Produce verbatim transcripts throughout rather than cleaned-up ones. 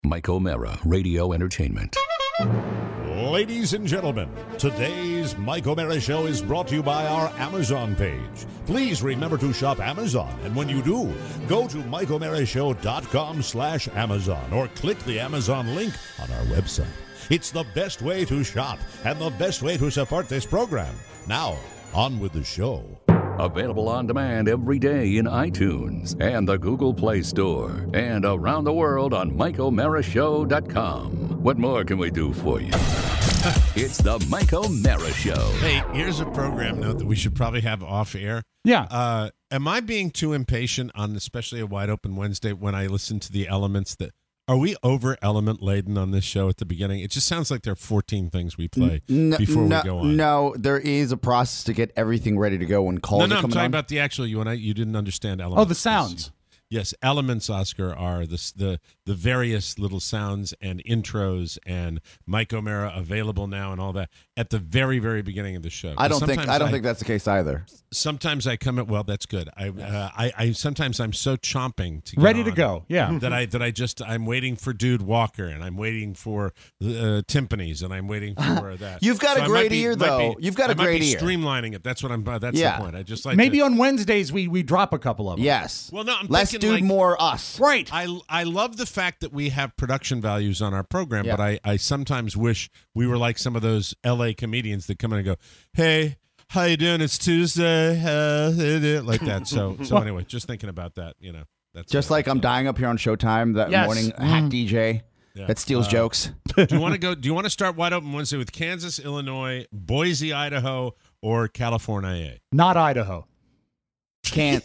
Mike O'Mara, Radio Entertainment. Ladies and gentlemen, today's Mike O'Mara Show is brought to you by our Amazon page. Please remember to shop Amazon, and when you do, go to mike o'mara show dot com slash Amazon or click the Amazon link on our website. It's the best way to shop and the best way to support this program. Now, on with the show. Available on demand every day in iTunes and the Google Play Store and around the world on mike o'mara show dot com. What more can we do for you? It's the Mike O'Mara Show. Hey, here's a program note that we should probably have off air. Yeah. Uh, am I being too impatient on especially a Wide Open Wednesday when I listen to the elements that... Are we over element laden on this show at the beginning? It just sounds like there are fourteen things we play no, before no, we go on. No, there is a process to get everything ready to go when calls No, no, are I'm coming talking on. about the actual you and I. You didn't understand elements. Oh, the sounds. Yes, elements, Oscar, are the the the various little sounds and intros and Mike O'Mara available now and all that at the very very beginning of the show. I don't think Sometimes I don't think that's the case either. Sometimes I come at well, that's good. I, uh, I I sometimes I'm so chomping to get Ready to on go, yeah. that I that I just I'm waiting for Dude Walker and I'm waiting for uh, timpanis and I'm waiting for that. You've got So a I great might be- ear, might though. be- You've got a I might great be ear. Streamlining it. That's what I'm. Uh, that's Yeah. the point. I just like Maybe to, on Wednesdays we, we drop a couple of them. Yes. Well, no, I'm Less thinking, dude, like- more us. Right. I, I love the fact that we have production values on our program, Yeah. but I, I sometimes wish we were like some of those L A comedians that come in and go, hey, how you doing? It's Tuesday. Uh, like that. So so anyway, just thinking about that, you know. That's Just uh, like I'm dying up here on Showtime that Yes. morning, Mm. hack D J Yeah. that steals Uh, jokes. Do you want to go? Do you want to start Wide Open Wednesday with Kansas, Illinois, Boise, Idaho, or California? Not Idaho. Can-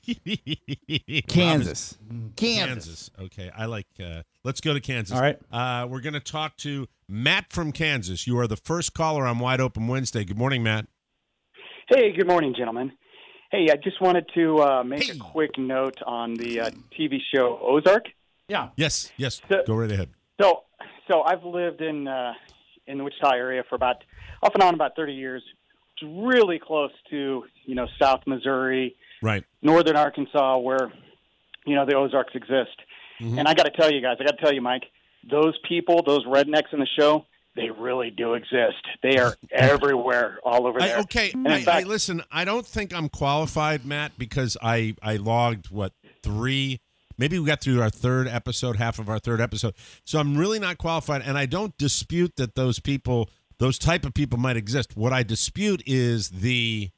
Kansas. Robin- Kansas. Kansas. Okay, I like. Uh, let's go to Kansas. All right. Uh, we're going to talk to Matt from Kansas. You are the first caller on Wide Open Wednesday. Good morning, Matt. Hey, good morning, gentlemen. Hey, I just wanted to uh, make Hey. a quick note on the uh, T V show Ozark. Yeah. Yes, yes. So- Go right ahead. So, so I've lived in uh, in the Wichita area for about off and on about thirty years. It's really close to you know South Missouri, Right. northern Arkansas, where you know the Ozarks exist. Mhm. And I got to tell you guys, I got to tell you, Mike, those people, those rednecks in the show, they really do exist. They are everywhere, all over I, there. okay, And in I, I, fact- listen, I don't think I'm qualified, Matt, because I, I logged, what, three, maybe we got through our third episode, half of our third episode. So I'm really not qualified, and I don't dispute that those people, those type of people might exist. What I dispute is the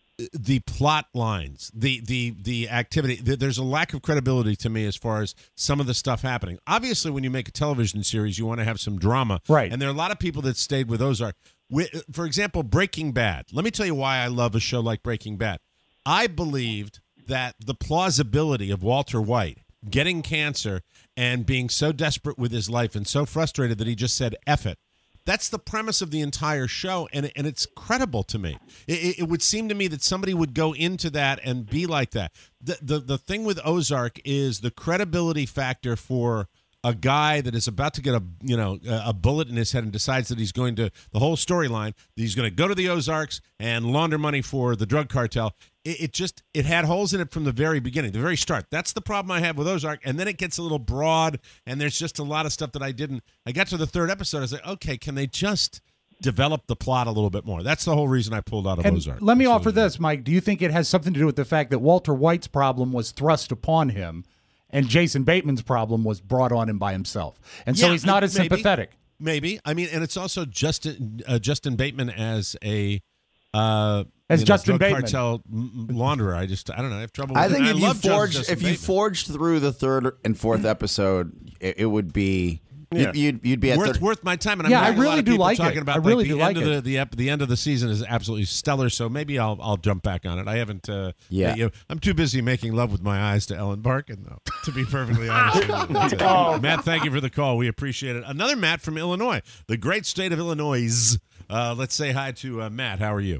the plot lines, the the the activity. There's a lack of credibility to me as far as some of the stuff happening. Obviously, when you make a television series, you want to have some drama, Right. And there are a lot of people that stayed with Ozark. Wi- For example, Breaking Bad. Let me tell you why I love a show like Breaking Bad. I believed that the plausibility of Walter White getting cancer and being so desperate with his life and so frustrated that he just said "F it." That's the premise of the entire show, and and it's credible to me. It, it would seem to me that somebody would go into that and be like that. The, the the thing with Ozark is the credibility factor for a guy that is about to get a you know a bullet in his head and decides that he's going to the whole storyline that he's going to go to the Ozarks and launder money for the drug cartel. It, it just it had holes in it from the very beginning, the very start. That's the problem I have with Ozark, and then it gets a little broad, and there's just a lot of stuff that I didn't. I got to the third episode, I was like, okay, can they just develop the plot a little bit more? That's the whole reason I pulled out of And Ozark. let me That's offer the reason. this, Mike. Do you think it has something to do with the fact that Walter White's problem was thrust upon him and Jason Bateman's problem was brought on him by himself? And so Yeah, he's not as maybe. sympathetic. Maybe. I mean, and it's also Justin uh, Justin Bateman as a uh, As you know, Justin drug Bateman. cartel m- m- launderer. I just I don't know. I have trouble. With I it. think And if you love Justin- forged Justin if you Bateman. forged through the third and fourth episode, it, it would be Yeah. you'd, you'd you'd be at worth thirty. worth my time, and I'm Yeah, I hearing a lot really of do people like talking it. about I really like, do the like end of it. the the, ep- the end of the season is absolutely stellar. So maybe I'll I'll jump back on it. I haven't. Uh, Yeah. you know, I'm too busy making love with my eyes to Ellen Barkin, though. To be perfectly honest, with you. That's it. Oh. Matt, thank you for the call. We appreciate it. Another Matt from Illinois, the great state of Illinois. Uh, let's say hi to uh, Matt. How are you?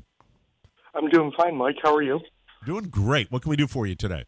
I'm doing fine, Mike. How are you? Doing great. What can we do for you today?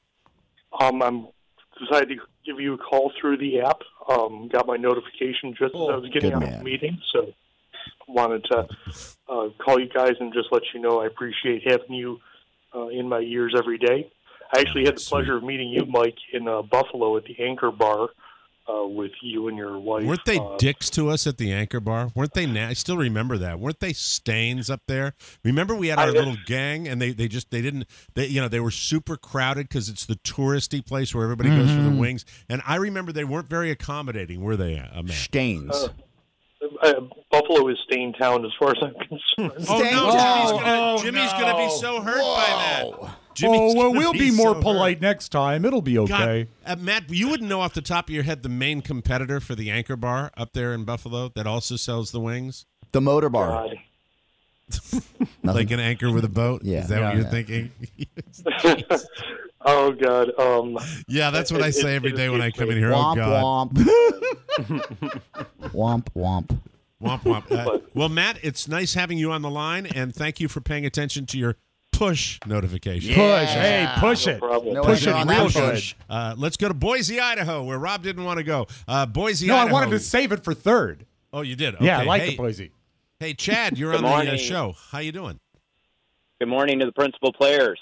Um, I'm decided to give you a call through the app. Um, got my notification just as I was getting good out of man. the meeting, so wanted to uh, call you guys and just let you know I appreciate having you uh, in my ears every day. I actually had the Sweet. pleasure of meeting you, Mike, in uh, Buffalo at the Anchor Bar uh, with you and your wife. Weren't they uh, dicks to us at the Anchor Bar? Weren't they? Na- I still remember that. Weren't they stains up there? Remember we had our I- little gang, and they, they just they didn't they you know they were super crowded because it's the touristy place where everybody goes for the wings. And I remember they weren't very accommodating, were they, uh, Matt? Stains. Uh, uh, Buffalo is Stain Town as far as I'm concerned. Oh Stains. no, Jimmy's Oh, gonna oh, Jimmy's no. gonna be so hurt by that. Whoa. Jimmy's oh, well, gonna we'll be, so more hurt. polite next time. It'll be okay. God, uh, Matt, you wouldn't know off the top of your head the main competitor for the Anchor Bar up there in Buffalo that also sells the wings? The Motor Bar. God. Like an anchor with a boat? Yeah. Is that Yeah, what you're yeah. thinking? Oh God. Um, Yeah, that's what It- I say it- every it day when I escapes come in me. here. Oh, Womp God. womp. Womp womp. Womp, womp. Uh, well, Matt, it's nice having you on the line, and thank you for paying attention to your push notification. Push. Hey, push no it. problem. No Push idea it on real that good. push. Uh, let's go to Boise, Idaho, where Rob didn't want to go. Uh, Boise, No, I Idaho. wanted to save it for third. Oh, you did? Yeah, I Okay. like hey, the Boise. Hey, Chad, you're Good on the uh, morning. show. How you doing? Good morning to the principal players.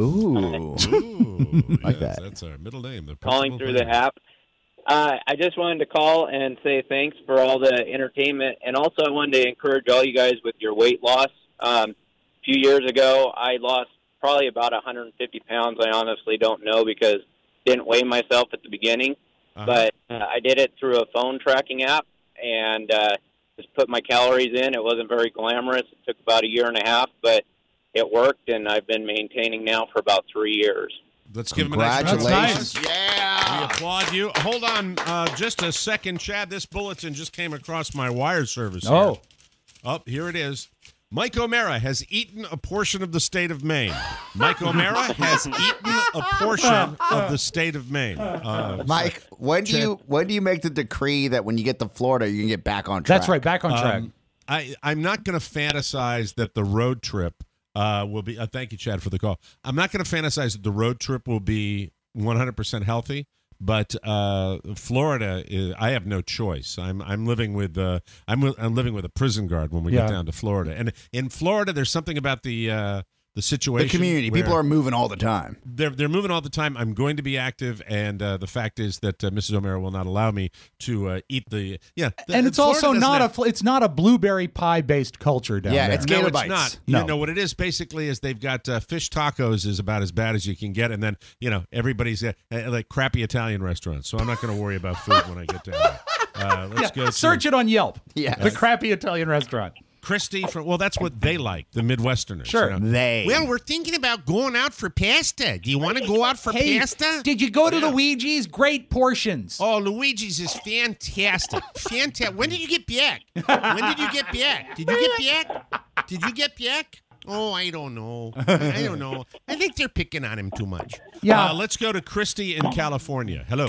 Ooh. Ooh, Like yes, that. That's our middle name. The Calling principal through the player. app. Uh, I just wanted to call and say thanks for all the entertainment, and also I wanted to encourage all you guys with your weight loss. Um, a few years ago, I lost probably about one hundred fifty pounds. I honestly don't know because I didn't weigh myself at the beginning, Uh-huh. but uh, I did it through a phone tracking app and uh, just put my calories in. It wasn't very glamorous. It took about a year and a half, but it worked, and I've been maintaining now for about three years. Let's give him a nice round of Congratulations. applause. Yeah. We applaud you. Hold on uh, just a second, Chad. This bulletin just came across my wire service. Here. Oh. Oh, here it is. Mike O'Mara has eaten a portion of the state of Maine. Mike O'Mara has eaten a portion of the state of Maine. Uh, Mike, when do Chad. you when do you make the decree that when you get to Florida you can get back on track? That's right. Back on track. um, I, I'm not going to fantasize that the road trip uh, will be. Uh, thank you, Chad, for the call. I'm not going to fantasize that the road trip will be one hundred percent healthy. But uh, Florida, is, I have no choice. I'm I'm living with uh, I'm wi- I'm living with a prison guard when we Yeah. get down to Florida. And in Florida, there's something about the uh, the situation. The community. where People are moving all the time. they're they're moving all the time. I'm going to be active, and uh, the fact is that uh, Missus O'Mara will not allow me to uh, eat the yeah. The, and it's Florida also doesn't not have- a fl- it's not a blueberry pie based culture down Yeah, there. it's no, Gator it's Bites. not. No. You know what it is basically is they've got uh, fish tacos is about as bad as you can get, and then you know everybody's uh, uh, like crappy Italian restaurants. So I'm not going to worry about food when I get down there. Uh, let's Yeah, go. search to it on Yelp. Yes. The crappy Italian restaurant. Christy from. Well, that's what they like, the Midwesterners. Sure. you know. They. Well, we're thinking about going out for pasta. Do you want to go out for pasta? Did you go to Luigi's? Great portions. Oh, Luigi's is fantastic. Fantastic. When did you get back? When did you get back? Did you get back? Did you get back? Oh, I don't know. I don't know. I think they're picking on him too much. Yeah. Uh, let's go to Christy in California. Hello.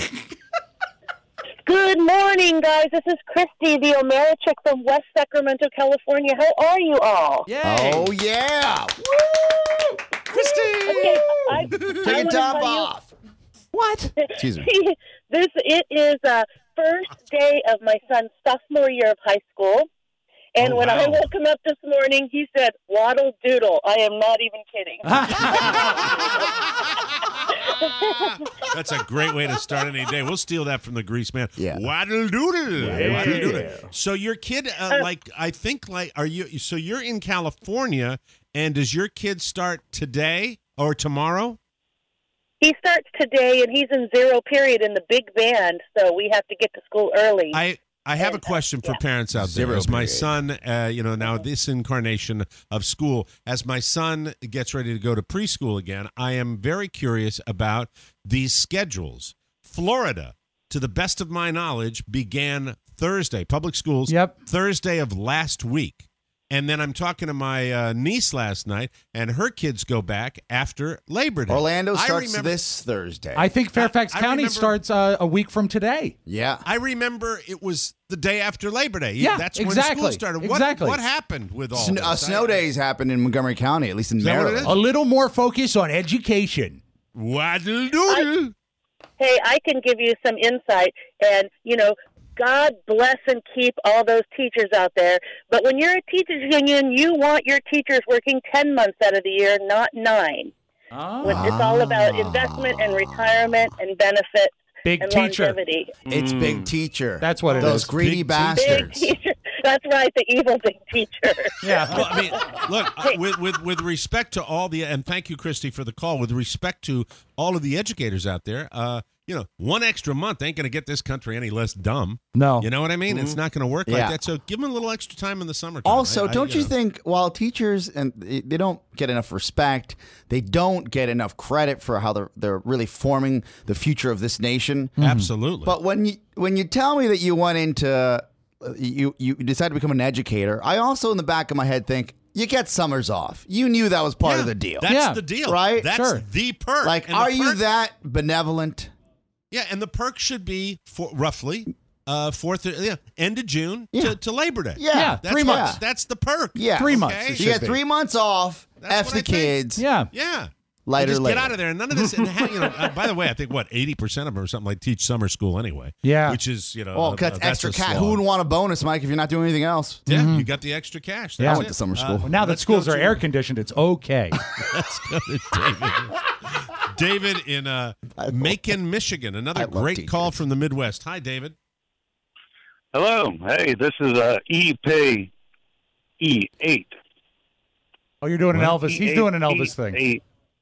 Good morning, guys. This is Christy, the O'Mara chick from West Sacramento, California. How are you all? Yay. Oh yeah. Christy! Okay, I, Take I your wanna top tell you- off. What? Excuse me. this it is uh, first day of my son's sophomore year of high school. And Oh, when I wow. woke him up this morning, he said, "Waddle doodle." I am not even kidding. That's a great way to start any day. We'll steal that from the Grease Man. Yeah. Waddle doodle. Yeah. Waddle doodle. So your kid, uh, like, I think, like, are you? So you're in California, and does your kid start today or tomorrow? He starts today, and he's in zero period in the big band, so we have to get to school early. I I have a question for parents out there. Zero As my period. son, uh, you know, now this incarnation of school, as my son gets ready to go to preschool again, I am very curious about these schedules. Florida, to the best of my knowledge, began Thursday, public schools, Yep. Thursday of last week. And then I'm talking to my uh, niece last night, and her kids go back after Labor Day. Orlando I starts remember- this Thursday. I think Fairfax I County remember- starts uh, a week from today. yeah. I remember it was the day after Labor Day. Yeah, That's when exactly, school started. What, exactly. what happened with all Sn- this? uh, snow I- days happen in Montgomery County, at least in Is that what it Maryland. is? A little more focus on education. Waddle doodle. Hey, I can give you some insight, and, you know, God bless and keep all those teachers out there. But when you're a teachers union, you want your teachers working ten months out of the year, not nine. Oh. When it's all about investment and retirement and benefits. Big and teacher. longevity. It's Big Teacher. That's what it Those is. greedy Big bastards. Big teacher. That's right, the evil big teacher. Yeah. Well, I mean, look, uh, with, with with respect to all the, and thank you, Christy, for the call. With respect to all of the educators out there, uh, you know, one extra month ain't going to get this country any less dumb. No. You know what I mean? It's not going to work like Yeah. that. So give them a little extra time in the summertime. Also, I- I- don't you know. think while teachers and they they don't get enough respect, they don't get enough credit for how they're they're really forming the future of this nation. Absolutely. But when you when you tell me that you went into uh, you you decided to become an educator, I also in the back of my head think you get summers off. You knew that was part Yeah, of the deal. That's Yeah. the deal. Right? That's Sure. the perk. Like, And the are you perk- that benevolent? Yeah, and the perk should be for roughly uh, fourth, yeah, end of June Yeah. to, to Labor Day. Yeah, Yeah, That's three what- months. That's the perk. Yeah, Three months. Okay? it You should get be. three months off. That's F what the I think. kids. Yeah. Yeah. Lighter, just later. get out of there. And none of this. And, you know, uh, by the way, I think what eighty percent of them or something like teach summer school anyway. Yeah. which is you know, Well, uh, that's that's extra a cash. slog. Who wouldn't want a bonus, Mike, if you're not doing anything else? Yeah, you got the extra cash. Yeah. That's I went it. to summer Uh, school. Well, now that let's schools go are to- air conditioned, it's okay. Let's go to David. David in uh, I love- Macon, Michigan. Another I love great teachers. call from the Midwest. Hi, David. Hello. Hey, this is uh, E P E eight. Oh, you're doing an Well, Elvis. He's doing an Elvis thing. Eight.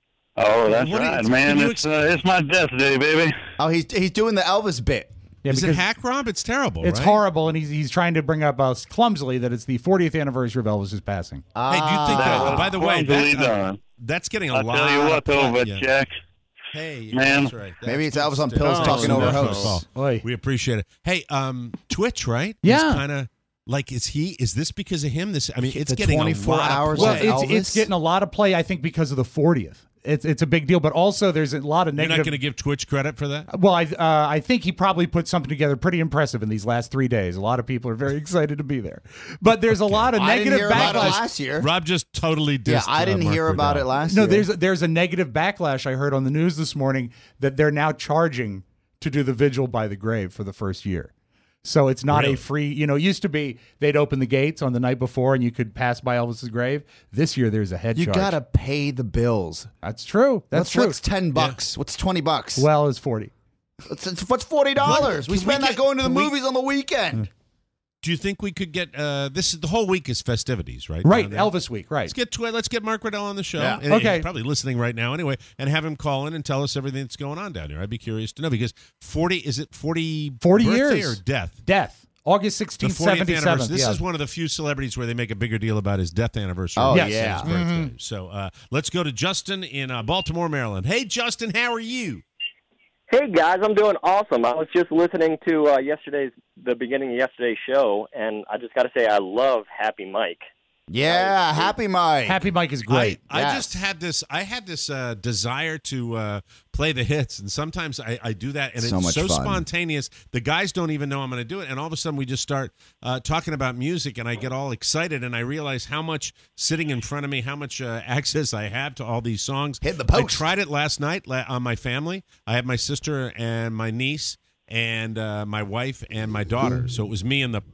Oh, that's What do you- right, can man. you It's uh, it's my death day, baby. Oh, he's he's doing the Elvis bit. Yeah, Is it because hack Rob? It's terrible. it's right? horrible, and he's he's trying to bring up uh, clumsily that it's the fortieth anniversary of Elvis's passing. Hey, do you think? That Uh, was by the way, clumsily that's, uh, done. that's getting a I'll lot. tell you what, of though, play. but Yeah. Jack, Hey, Man. that's right. Maybe it's That's Elvis on good pills stuff. talking Oh, over no, hosts. no. Oy. We appreciate it. Hey, um, Twitch, right? Yeah. Kind of like is he? Is this because of him? This, I mean, it's The getting twenty-four a lot hours Of Well, play. of it's Elvis? it's getting a lot of play, I think, because of the fortieth. It's it's a big deal, but also there's a lot of You're not negative. going to give Twitch credit for that? Well, I uh, I think he probably put something together pretty impressive in these last three days. A lot of people are very excited to be there, but there's a lot of I didn't negative hear about it backlash. last year. Rob just totally dissed. Yeah, I uh, didn't Mark hear about Riddell. it last No, year. there's there's a negative backlash I heard on the news this morning that they're now charging to do the vigil by the grave for the first year. So it's not Really? a free, you know, it used to be they'd open the gates on the night before and you could pass by Elvis's grave. This year there's a head You charge. gotta pay the bills. That's true. That's What's, true. what's ten bucks? What's twenty bucks? Well, it's forty. What's, what's forty dollars? We Can we spend that get- going to the can we- movies on the weekend. Do you think we could get uh, this? Is the whole week is festivities, right? Right, down there? Elvis week, right. Let's get Twi- let's get Mark Riddell on the show. Yeah. And Okay. he's probably listening right now anyway, and have him call in and tell us everything that's going on down here. I'd be curious to know because forty is it forty forty birthday years. or death? Death. August The sixteenth, fortieth seventy-seven. anniversary. This yeah. is one of the few celebrities where they make a bigger deal about his death anniversary. Oh, than yeah. his birthday. So uh, let's go to Justin in uh, Baltimore, Maryland. Hey, Justin, how are you? Hey guys, I'm doing awesome. I was just listening to uh, yesterday's the beginning of yesterday's show, and I just got to say I love Happy Mike. Yeah, Happy Mike. Happy Mike is great. I, I Yes. just had this. I had this uh, desire to uh, play the hits, and sometimes I, I do that, and So it's much so fun. spontaneous. The guys don't even know I'm going to do it, and all of a sudden we just start uh, talking about music, and I get all excited, and I realize how much sitting in front of me, how much uh, access I have to all these songs. Hit the I post. tried it last night la- on my family. I had my sister and my niece, and uh, my wife and my daughter. So it was me and the.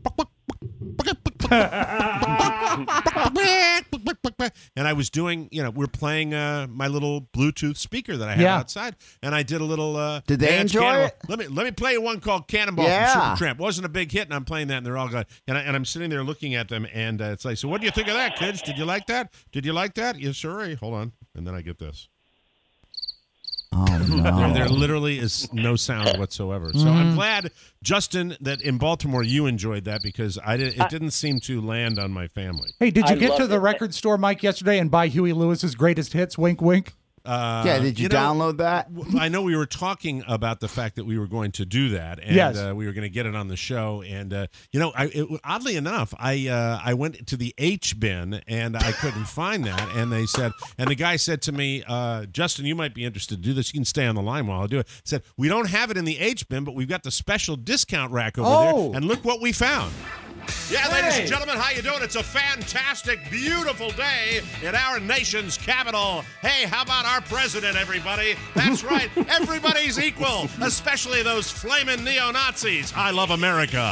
And I was doing, you know, we're playing uh, my little Bluetooth speaker that I have Yeah. outside, and I did a little. Uh, Did they Dance enjoy Cannonball. it? Let me let me play you one called Cannonball Yeah. from Supertramp. Wasn't a big hit, and I'm playing that, and they're all good. And, I, and I'm sitting there looking at them, and uh, it's like, so what do you think of that, kids? Did you like that? Did you like that? Yes, sir. Hold on, and then I get this. Oh, There, no. there literally is no sound whatsoever. So I'm glad, Justin, that in Baltimore you enjoyed that because I did, it didn't seem to land on my family. Hey, did you I get love to the it. record store, Mike, yesterday and buy Huey Lewis's greatest hits? Wink, wink. Uh, Yeah, did you, know, download that? w- I know we were talking about the fact that we were going to do that, and Yes. uh, we were going to get it on the show. And uh, you know, I, it, oddly enough, I uh, I went to the H bin and I couldn't find that. And they said, and the guy said to me, uh, Justin, you might be interested to do this. You can stay on the line while I do it. Said we don't have it in the H bin, but we've got the special discount rack over Oh. there. And look what we found. Yeah, ladies and gentlemen, how you doing? It's a fantastic, beautiful day in our nation's capital. Hey, how about our president, everybody? That's right, everybody's equal, especially those flaming neo-Nazis. I love America.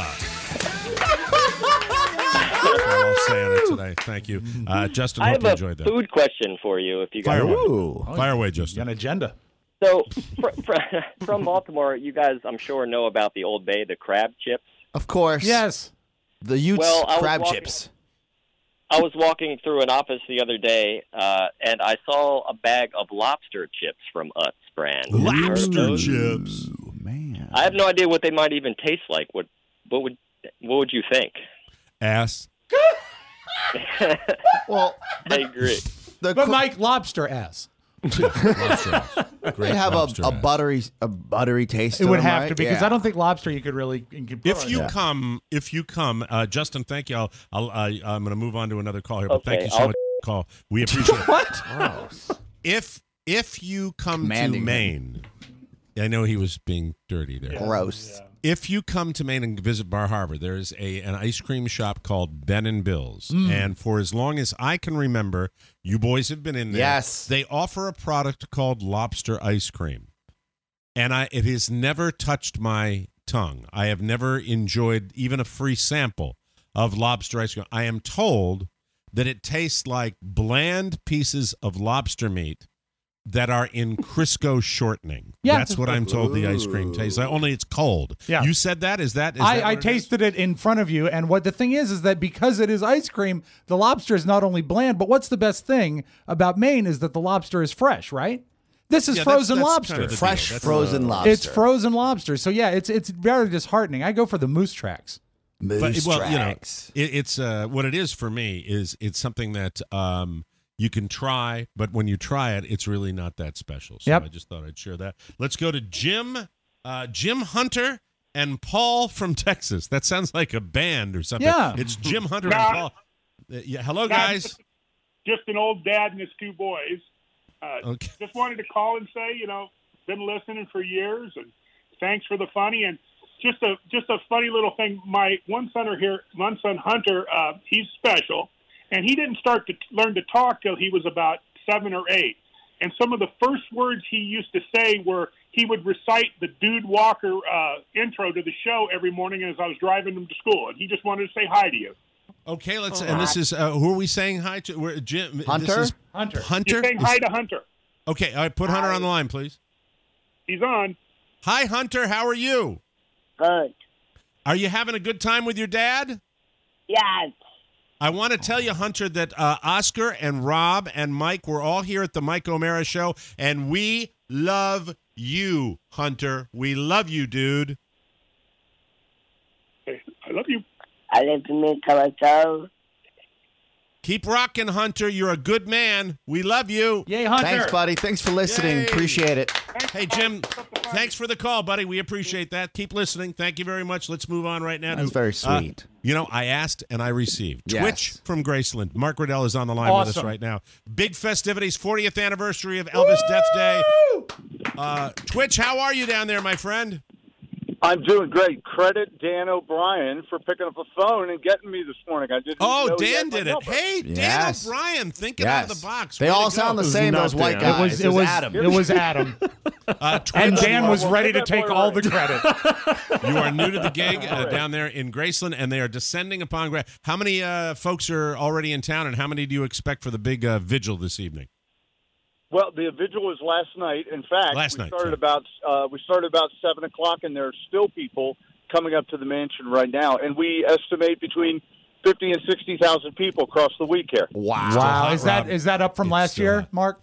That's all I'll say on it today. Thank you. Uh, Justin, I hope have you a enjoyed that. food question for you, if you guys. Fire away. Ooh. Fire away, An Justin. agenda. So fr- fr- from Baltimore, you guys, I'm sure, know about the Old Bay, the crab chips. Of course. Yes. The Utes Well, I was crab walking- chips. I was walking through an office the other day, uh, and I saw a bag of lobster chips from Utz brand. Have you heard of Lobster those? chips. Ooh, man. I have no idea what they might even taste like. What what would what would you think? Ass. Well, I agree. the But co- Mike, lobster ass. Lobster ass. Great they have a, lobster a ass. buttery a buttery taste. It to would them, have right? to because Yeah. I don't think lobster you could really. You could put If on you it. come, if you come, uh, Justin, thank you. I'll, I'll uh, I'm going to move on to another call here, but Okay, thank you so I'll- much for the call. We appreciate it. What? If if you come Commanding to him. Maine, I know he was being dirty there. Gross. If you come to Maine and visit Bar Harbor, there is a an ice cream shop called Ben and Bill's, and for as long as I can remember, you boys have been in there. Yes. They offer a product called lobster ice cream, and I it has never touched my tongue. I have never enjoyed even a free sample of lobster ice cream. I am told that it tastes like bland pieces of lobster meat that are in Crisco shortening. Yeah. That's what I'm told the ice cream tastes like. Only it's cold. Yeah. You said that? Is that? Is that I, I what it is? tasted it in front of you, and what the thing is is that because it is ice cream, the lobster is not only bland, but what's the best thing about Maine is that the lobster is fresh, right? This is Yeah, that's- frozen that's lobster. kind of the deal. Fresh That's- frozen lobster. It's frozen lobster. So yeah, it's it's very disheartening. I go for the moose tracks. Moose But well, you know, tracks. it, it's uh, what it is for me is it's something that um, you can try, but when you try it, it's really not that special. So Yep. I just thought I'd share that. Let's go to Jim, uh, Jim Hunter and Paul from Texas. That sounds like a band or something. Yeah. It's Jim Hunter Nah. and Paul. Uh, yeah, hello guys. Just an old dad and his two boys. Uh, Okay. Just wanted to call and say, you know, been listening for years, and thanks for the funny. And just a just a funny little thing. My one son here, one son Hunter, uh, he's special, and he didn't start to learn to talk till he was about seven or eight. And some of the first words he used to say were he would recite the Dude Walker uh, intro to the show every morning as I was driving him to school, and he just wanted to say hi to you. Okay, let's. And this is uh, who are we saying hi to? We're, Jim. Hunter? This is Hunter. Hunter. He's saying Is- hi to Hunter. Okay, all right. Put Hunter on the line, please. He's on. Hi, Hunter. How are you? Good. Are you having a good time with your dad? Yes. I want to tell you, Hunter, that uh, Oscar and Rob and Mike were all here at the Mike O'Mara show, and we love you, Hunter. We love you, dude. Hey, I love you. I live in me Toronto. Keep rocking, Hunter. You're a good man. We love you. Yay, Hunter. Thanks, buddy. Thanks for listening. Yay. Appreciate it. Hey, Jim, thanks for the call, buddy. We appreciate that. Keep listening. Thank you very much. Let's move on right now. That's to, very uh, sweet. you know, I asked and I received. Yes. Twitch from Graceland. Mark Riddell is on the line with us Awesome. right now. Big festivities, fortieth anniversary of Elvis Death Day. Uh, Twitch, how are you down there, my friend? I'm doing great. Credit Dan O'Brien for picking up a phone and getting me this morning. I didn't Oh, know he Dan had my did it. number. Hey, Yes. Dan O'Brien, thinking out of Yes. the box. They Way all to go. sound the same, not those white Dan. guys. It was it was Adam. it was Adam. Uh, Twitch, And Dan was Well, ready to get that take boy all right. the credit. you are new to the gig uh, down there in Graceland, and they are descending upon Gra- How many uh, folks are already in town, and how many do you expect for the big uh, vigil this evening? Well, the vigil was last night. In fact, Last we night, started sorry. about uh, we started about seven o'clock, and there are still people coming up to the mansion right now, and we estimate between fifty and sixty thousand people across the week here. Wow. Wow, hot, is that Rob. is that up from It's last still year, hot. Mark?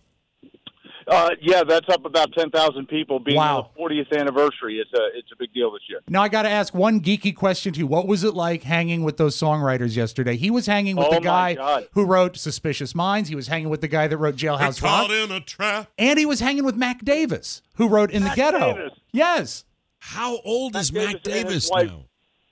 Uh, yeah, that's up about ten thousand people. Being Wow. the fortieth anniversary, it's a it's a big deal this year. Now I got to ask one geeky question to you. What was it like hanging with those songwriters yesterday? He was hanging with Oh, the my guy God. who wrote Suspicious Minds. He was hanging with the guy that wrote Jailhouse Rock. Caught in a trap. And he was hanging with Mac Davis, who wrote In the Mac Ghetto. Davis. Yes. How old Mac is Mac Davis and his Davis wife. now?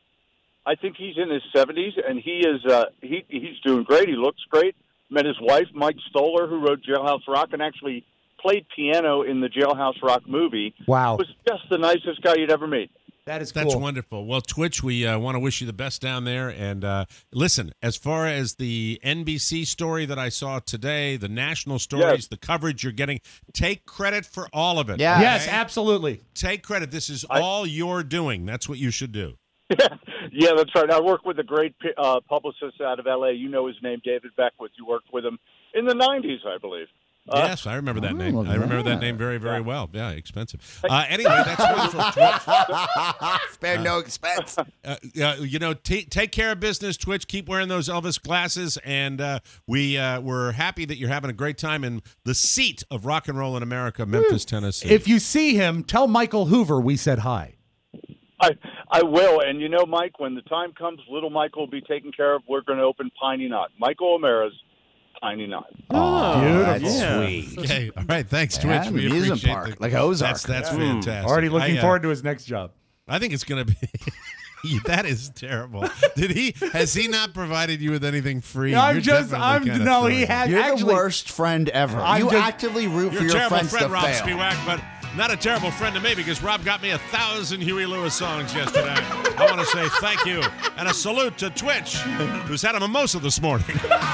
I think he's in his seventies, and he is uh, he he's doing great. He looks great. Met his wife, Mike Stoller, who wrote Jailhouse Rock, and actually played piano in the Jailhouse Rock movie. Wow. Was just the nicest guy you'd ever meet. That is cool. That's wonderful. Well, Twitch, we uh, want to wish you the best down there. And uh, listen, as far as the N B C story that I saw today, the national stories, Yes. the coverage you're getting, take credit for all of it. Yeah. Yes, okay? absolutely. Take credit. This is I- all you're doing. That's what you should do. Yeah, that's right. I work with a great uh, publicist out of L A. You know his name, David Beckwith. You worked with him in the nineties, I believe. Yes, I remember that Oh, name. look I at remember that that. name very, very well. Yeah, expensive. Uh, anyway, that's wonderful. Twitch. Spare no expense. Uh, uh, you know, t- take care of business, Twitch. Keep wearing those Elvis glasses, and uh, we uh, we're happy that you're having a great time in the seat of rock and roll in America, Memphis, Tennessee. If you see him, tell Michael Hoover we said hi. I I will, and you know, Mike, when the time comes, little Michael will be taken care of. We're going to open Piney Knot. Michael O'Mara's Piney Knot. Oh, Beautiful. that's Yeah. sweet. Okay, all right, thanks, Yeah, Twitch. We amusement appreciate park, the- like Ozark. That's that's Yeah. fantastic. Already looking I, uh, forward to his next job. I think it's going to be. That is terrible. Did he? Has he not provided you with anything free? I'm You're just. definitely I'm kinda no. throwing He it. had You're actually. the worst friend ever. I'm you just- actively root You're for a your terrible friends friend, to Rob fail. Spiewak, but not a terrible friend to me because Rob got me a thousand Huey Lewis songs yesterday. I want to say thank you and a salute to Twitch, who's had a mimosa this morning.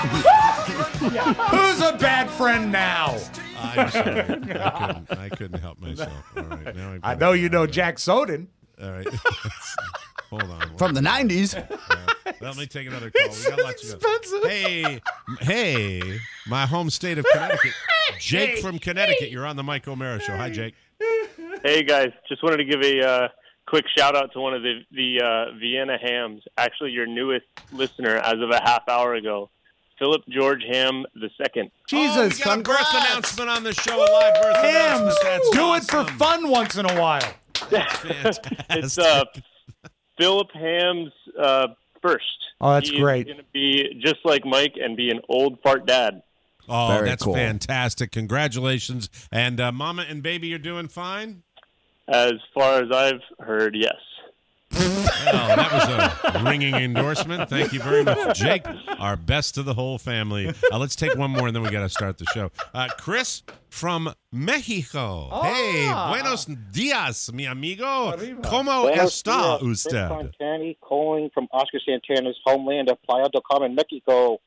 Who's a bad friend now? I'm sorry. I couldn't, I couldn't help myself. All right, now I've I got know it. you know Jack Soden. All right. Hold on. From the nineties. Uh, let me take another call. We got lots of Expensive. Hey, hey, my home state of Connecticut. Jake from Connecticut. You're on the Mike O'Mara Show. Hi, Jake. Hey guys, just wanted to give a uh, quick shout out to one of the the uh, Vienna Hams, actually your newest listener as of a half hour ago, Philip George Ham the second. Jesus, oh, we got congrats. a birth announcement on the show. A live birth Hams, announcement. That's do awesome. it for fun once in a while. That's fantastic. It's uh, Philip Ham's uh, first. Oh, that's He's great. He's going to be just like Mike and be an old fart dad. Oh, Very that's cool. fantastic. Congratulations. And uh, Mama and baby, you're doing fine? As far as I've heard, yes. Well, that was a ringing endorsement. Thank you very much, Jake. Our best to the whole family. Uh, let's take one more, and then we got to start the show. Uh, Chris from Mexico. Ah. Hey, buenos dias, mi amigo. Arriba. ¿Cómo Buenos está dias. Chris usted? Fontani calling from Oscar Santana's homeland of Playa del Carmen, Mexico.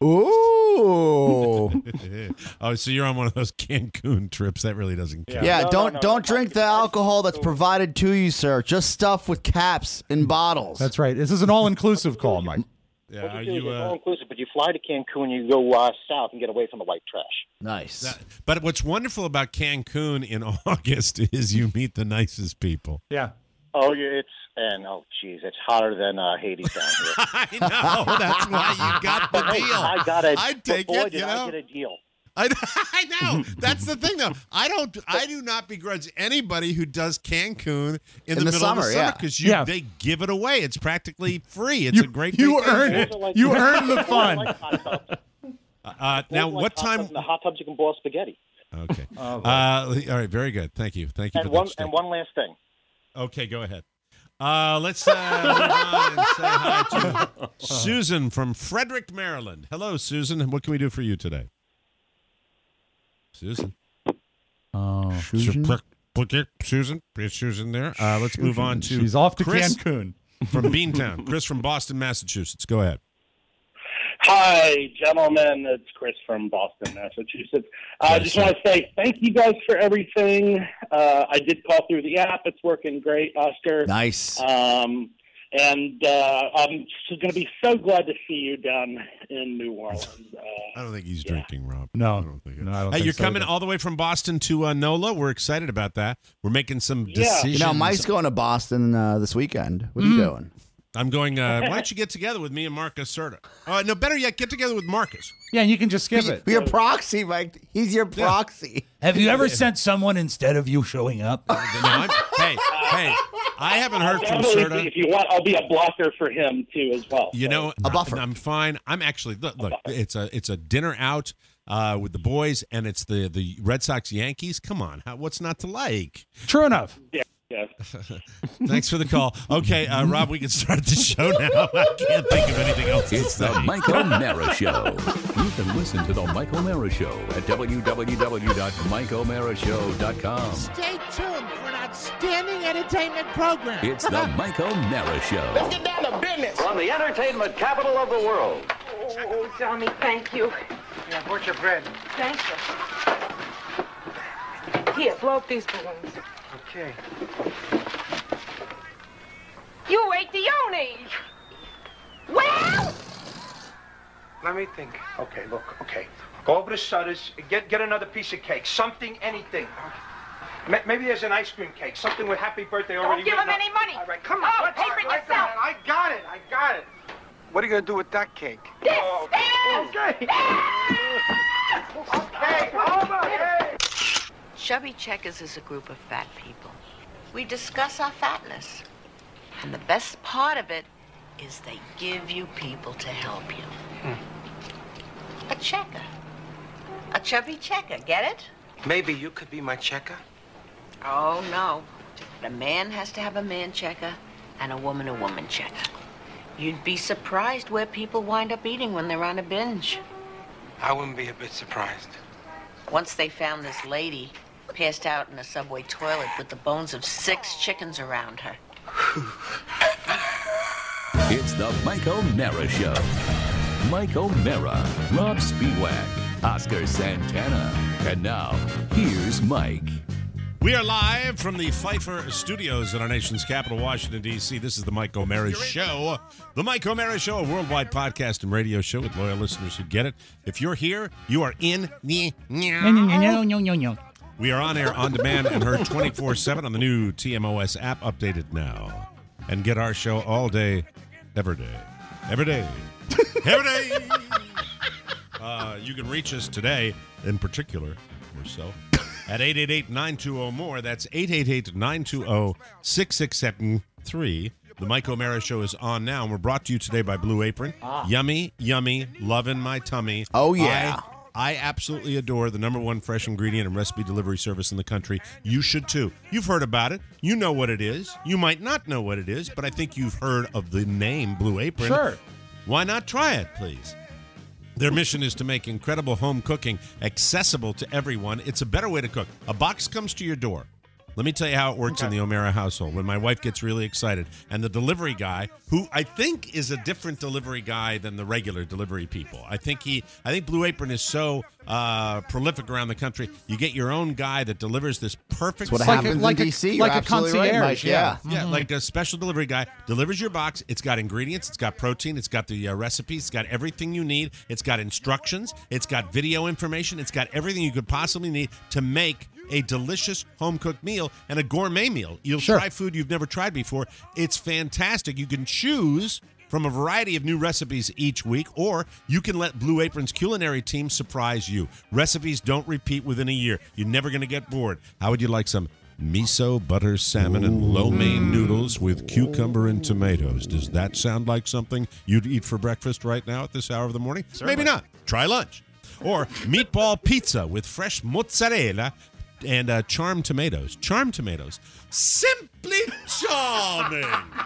Ooh. Oh, so you're on one of those Cancun trips. That really doesn't count. Yeah, No, no, don't no, don't no. drink the alcohol that's provided to you, sir. Just stuff with caps in bottles. That's right. This is an all-inclusive call, Mike. Yeah, What are you do is you, it's uh, all inclusive, but you fly to Cancun, you go uh, south and get away from the white trash. nice. that- but what's wonderful about Cancun in August is you meet the nicest people. Yeah. Oh, yeah, it's and oh, geez, it's hotter than uh, Hades down here. I know. That's why you got the But hey, deal. I got a. I'd take boy, it, did you I know. get a deal. I, I know. That's the thing, though. I don't. I do not begrudge anybody who does Cancun in, the, the middle summer, of the summer yeah. because you Yeah. they give it away. It's practically free. It's You, a great. you vacation. earn it. You earn the fun. Like hot tubs. Uh, now, Like what hot time? tubs. In the hot tubs, you can boil spaghetti. Okay. Oh, uh, all right. Very good. Thank you. Thank you And for one that. and Steve. one last thing. Okay, go ahead. Uh, let's uh, move on and say hi to Susan from Frederick, Maryland. Hello, Susan. What can we do for you today? Susan. Oh, Susan. Susan. Is Susan there? Uh, let's move on to she's off to Chris Cancun. from Beantown. Chris from Boston, Massachusetts. Go ahead. Hi, gentlemen. It's Chris from Boston, Massachusetts. I Yes, just sir. want to say thank you guys for everything. Uh, I did call through the app. It's working great, Oscar. Nice. Um, and uh, I'm going to be so glad to see you down in New Orleans. Uh, I don't think he's drinking, Rob. No. I don't think No, I don't Hey, think you're so coming either. all the way from Boston to uh, NOLA. We're excited about that. We're making some Yeah. decisions. You know, Mike's going to Boston uh, this weekend. What are you doing? I'm going, uh, why don't you get together with me and Marcus Serta? Uh, no, better yet, get together with Marcus. Yeah, and you can just skip it. Your proxy, Mike. He's your proxy. Have you ever sent someone instead of you showing up? No, I'm, hey, hey, I haven't heard from definitely, Serta. if you want, I'll be a blocker for him too as well. You know, A buffer. I'm fine. I'm actually look. look it's a it's a dinner out uh, with the boys, and it's the the Red Sox Yankees. Come on, how, what's not to like? True enough. Yeah. Yeah. Thanks for the call. Okay, uh, Rob, we can start the show now. I can't think of anything else to It's say. the Mike O'Mara Show. You can listen to the Mike O'Mara Show at w w w dot mike o'mara show dot com. Stay tuned for an outstanding entertainment program. It's the Mike O'Mara Show. Let's get down to business. From the entertainment capital of the world. Oh, Johnny, thank you. Yeah, what's your bread? Thank you. Here, blow up these balloons. Okay. You ate the Yoni. Well, Let me think. Okay, look, okay. Go over to Sutter's, get get another piece of cake. Something, anything. Ma- Maybe there's an ice cream cake. Something with happy birthday already Don't give him written up. any money. All right, come Oh, on. let's- pay for I yourself. got it, I got it. I got it. What are you going to do with that cake? This Oh, stands. okay. Okay, over. Hey. Chubby Checkers is a group of fat people. We discuss our fatness. And the best part of it is they give you people to help you. A checker. A chubby checker, get it? Maybe you could be my checker? Oh, no. A man has to have a man checker and a woman a woman checker. You'd be surprised where people wind up eating when they're on a binge. I wouldn't be a bit surprised. Once they found this lady passed out in a subway toilet with the bones of six chickens around her. It's the Mike O'Mara Show. Mike O'Mara, Rob Spiewak, Oscar Santana. And now, here's Mike. We are live from the Pfeiffer Studios in our nation's capital, Washington, D C This is the Mike O'Mara Show. The Mike O'Mara Show, a worldwide podcast and radio show with loyal listeners who get it. If you're here, you are in the... We are on air, on demand, and heard twenty-four seven on the new T M O S app, updated now. And get our show all day, every day. Every day. Every day. Uh, you can reach us today, in particular, or so, at eight eight eight, nine two zero, more. That's eight eight eight, nine two zero, six six seven three. The Mike O'Mara Show is on now, and we're brought to you today by Blue Apron. Ah. Yummy, yummy, loving my tummy. Oh, yeah. I, I absolutely adore the number one fresh ingredient and recipe delivery service in the country. You should, too. You've heard about it. You know what it is. You might not know what it is, but I think you've heard of the name Blue Apron. Sure. Why not try it, please? Their mission is to make incredible home cooking accessible to everyone. It's a better way to cook. A box comes to your door. Let me tell you how it works in the O'Mara household when my wife gets really excited. And the delivery guy, who I think is a different delivery guy than the regular delivery people. I think he, I think Blue Apron is so uh, prolific around the country. You get your own guy that delivers this perfect... That's what happens in D C. You're absolutely right, Mike. Yeah. Yeah, like a special delivery guy delivers your box. It's got ingredients. It's got protein. It's got the uh, recipes. It's got everything you need. It's got instructions. It's got video information. It's got everything you could possibly need to make a delicious home-cooked meal and a gourmet meal. You'll Sure. try food you've never tried before. It's fantastic. You can choose from a variety of new recipes each week, or you can let Blue Apron's culinary team surprise you. Recipes don't repeat within a year. You're never going to get bored. How would you like some miso, butter, salmon, and lo mein noodles with cucumber and tomatoes? Does that sound like something you'd eat for breakfast right now at this hour of the morning? Certainly. Maybe not. Try lunch. Or meatball pizza with fresh mozzarella and uh, charmed tomatoes. Charmed tomatoes. Simply charming.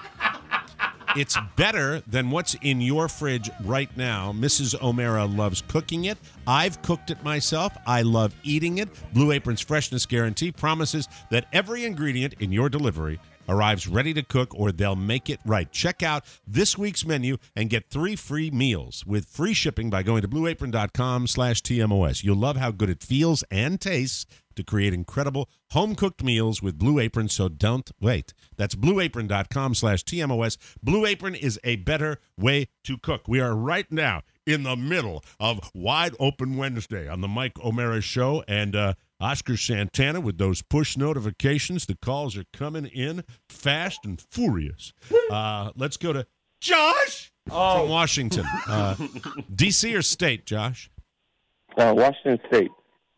It's better than what's in your fridge right now. Missus O'Mara loves cooking it. I've cooked it myself. I love eating it. Blue Apron's freshness guarantee promises that every ingredient in your delivery arrives ready to cook, or they'll make it right. Check out this week's menu and get three free meals with free shipping by going to blueapron.com slash TMOS. You'll love how good it feels and tastes to create incredible home-cooked meals with Blue Apron, so don't wait. That's blueapron.com slash TMOS. Blue Apron is a better way to cook. We are right now in the middle of Wide Open Wednesday on the Mike O'Mara Show, and uh, Oscar Santana with those push notifications. The calls are coming in fast and furious. Uh, let's go to Josh Oh. from Washington. Uh, D C or state, Josh? Uh, Washington State.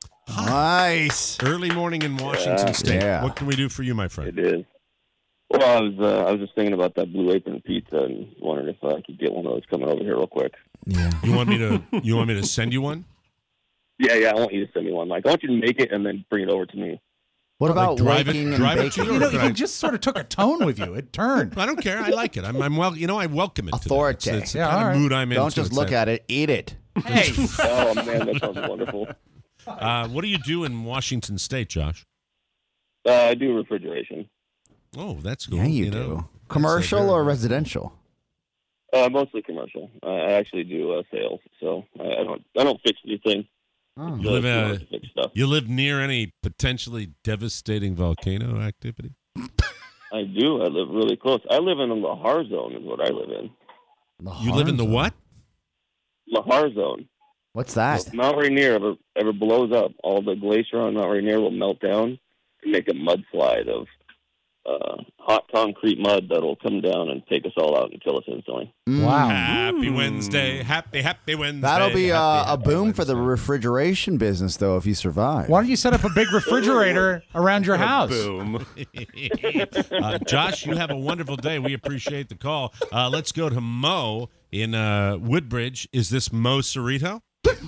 Nice. Early morning in Washington Yeah. State. Yeah. What can we do for you, my friend? It is. Well, I was uh, I was just thinking about that Blue Apron pizza and wondering if I could get one of those coming over here real quick. Yeah. You want me to? You want me to send you one? Yeah, yeah. I want you to send me one, Mike. I want you to make it and then bring it over to me. What about drive it- waking and drive it baking? to You know, Could it I- just sort of took a tone with you. It turned. I don't care. I like it. I'm, I'm well. You know, I welcome it. Authority. Today. It's, it's the Yeah, kind all of right. mood I'm in. Don't just look at it, eat it. Hey. Oh man, that sounds wonderful. Uh, what do you do in Washington State, Josh? Uh, I do refrigeration. Oh, that's cool. Yeah, you, know, do. that's, uh, Commercial very or nice. residential? Uh, mostly commercial. I I actually do uh, sales, so I, I don't I don't fix anything. Oh. You live, Just, you know, uh, to fix stuff. you live near any potentially devastating volcano activity? I do. I live really close. I live in the Lahar zone, is what I live in. You live in the what? Lahar R zone. What's that? If Mount Rainier ever, ever blows up, all the glacier on Mount Rainier will melt down and make a mudslide of uh, hot concrete mud that'll come down and take us all out and kill us instantly. Wow. Happy Wednesday. Happy, happy Wednesday. That'll be happy, uh, a happy boom Wednesday. for the refrigeration business, though, if you survive. Why don't you set up a big refrigerator around your house? Boom. uh, Josh, you have a wonderful day. We appreciate the call. Uh, let's go to Mo in uh, Woodbridge. Is this Mo Cerrito?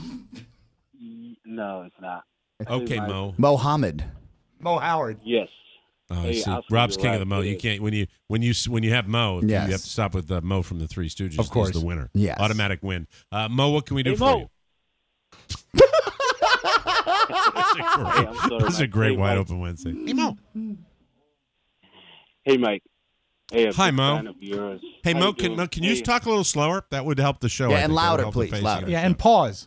No, it's not. Okay, Mo. Mohammed. Mo Howard. Yes. Oh, I Hey, see. Oscar, Rob's you're king right. of the Mo. You can't when you when you when you have Mo. Yes. You have to stop with uh, Mo from the Three Stooges. Of course. He's the winner. Yes. Automatic win. Uh, Mo, what can we do Hey, for Mo. you? Hey, I'm sorry, This is a Mike. great Hey, wide Mo. open Wednesday. Hey, Mo. Hey, Mike. Hey, a Hi, big Mo. fan of yours. Hey, How Mo, you can, doing? Mo, can you Hey. talk a little slower? That would help the show. Yeah, I and think. That would louder, help the please, pacing louder. of the Yeah, show. and pause.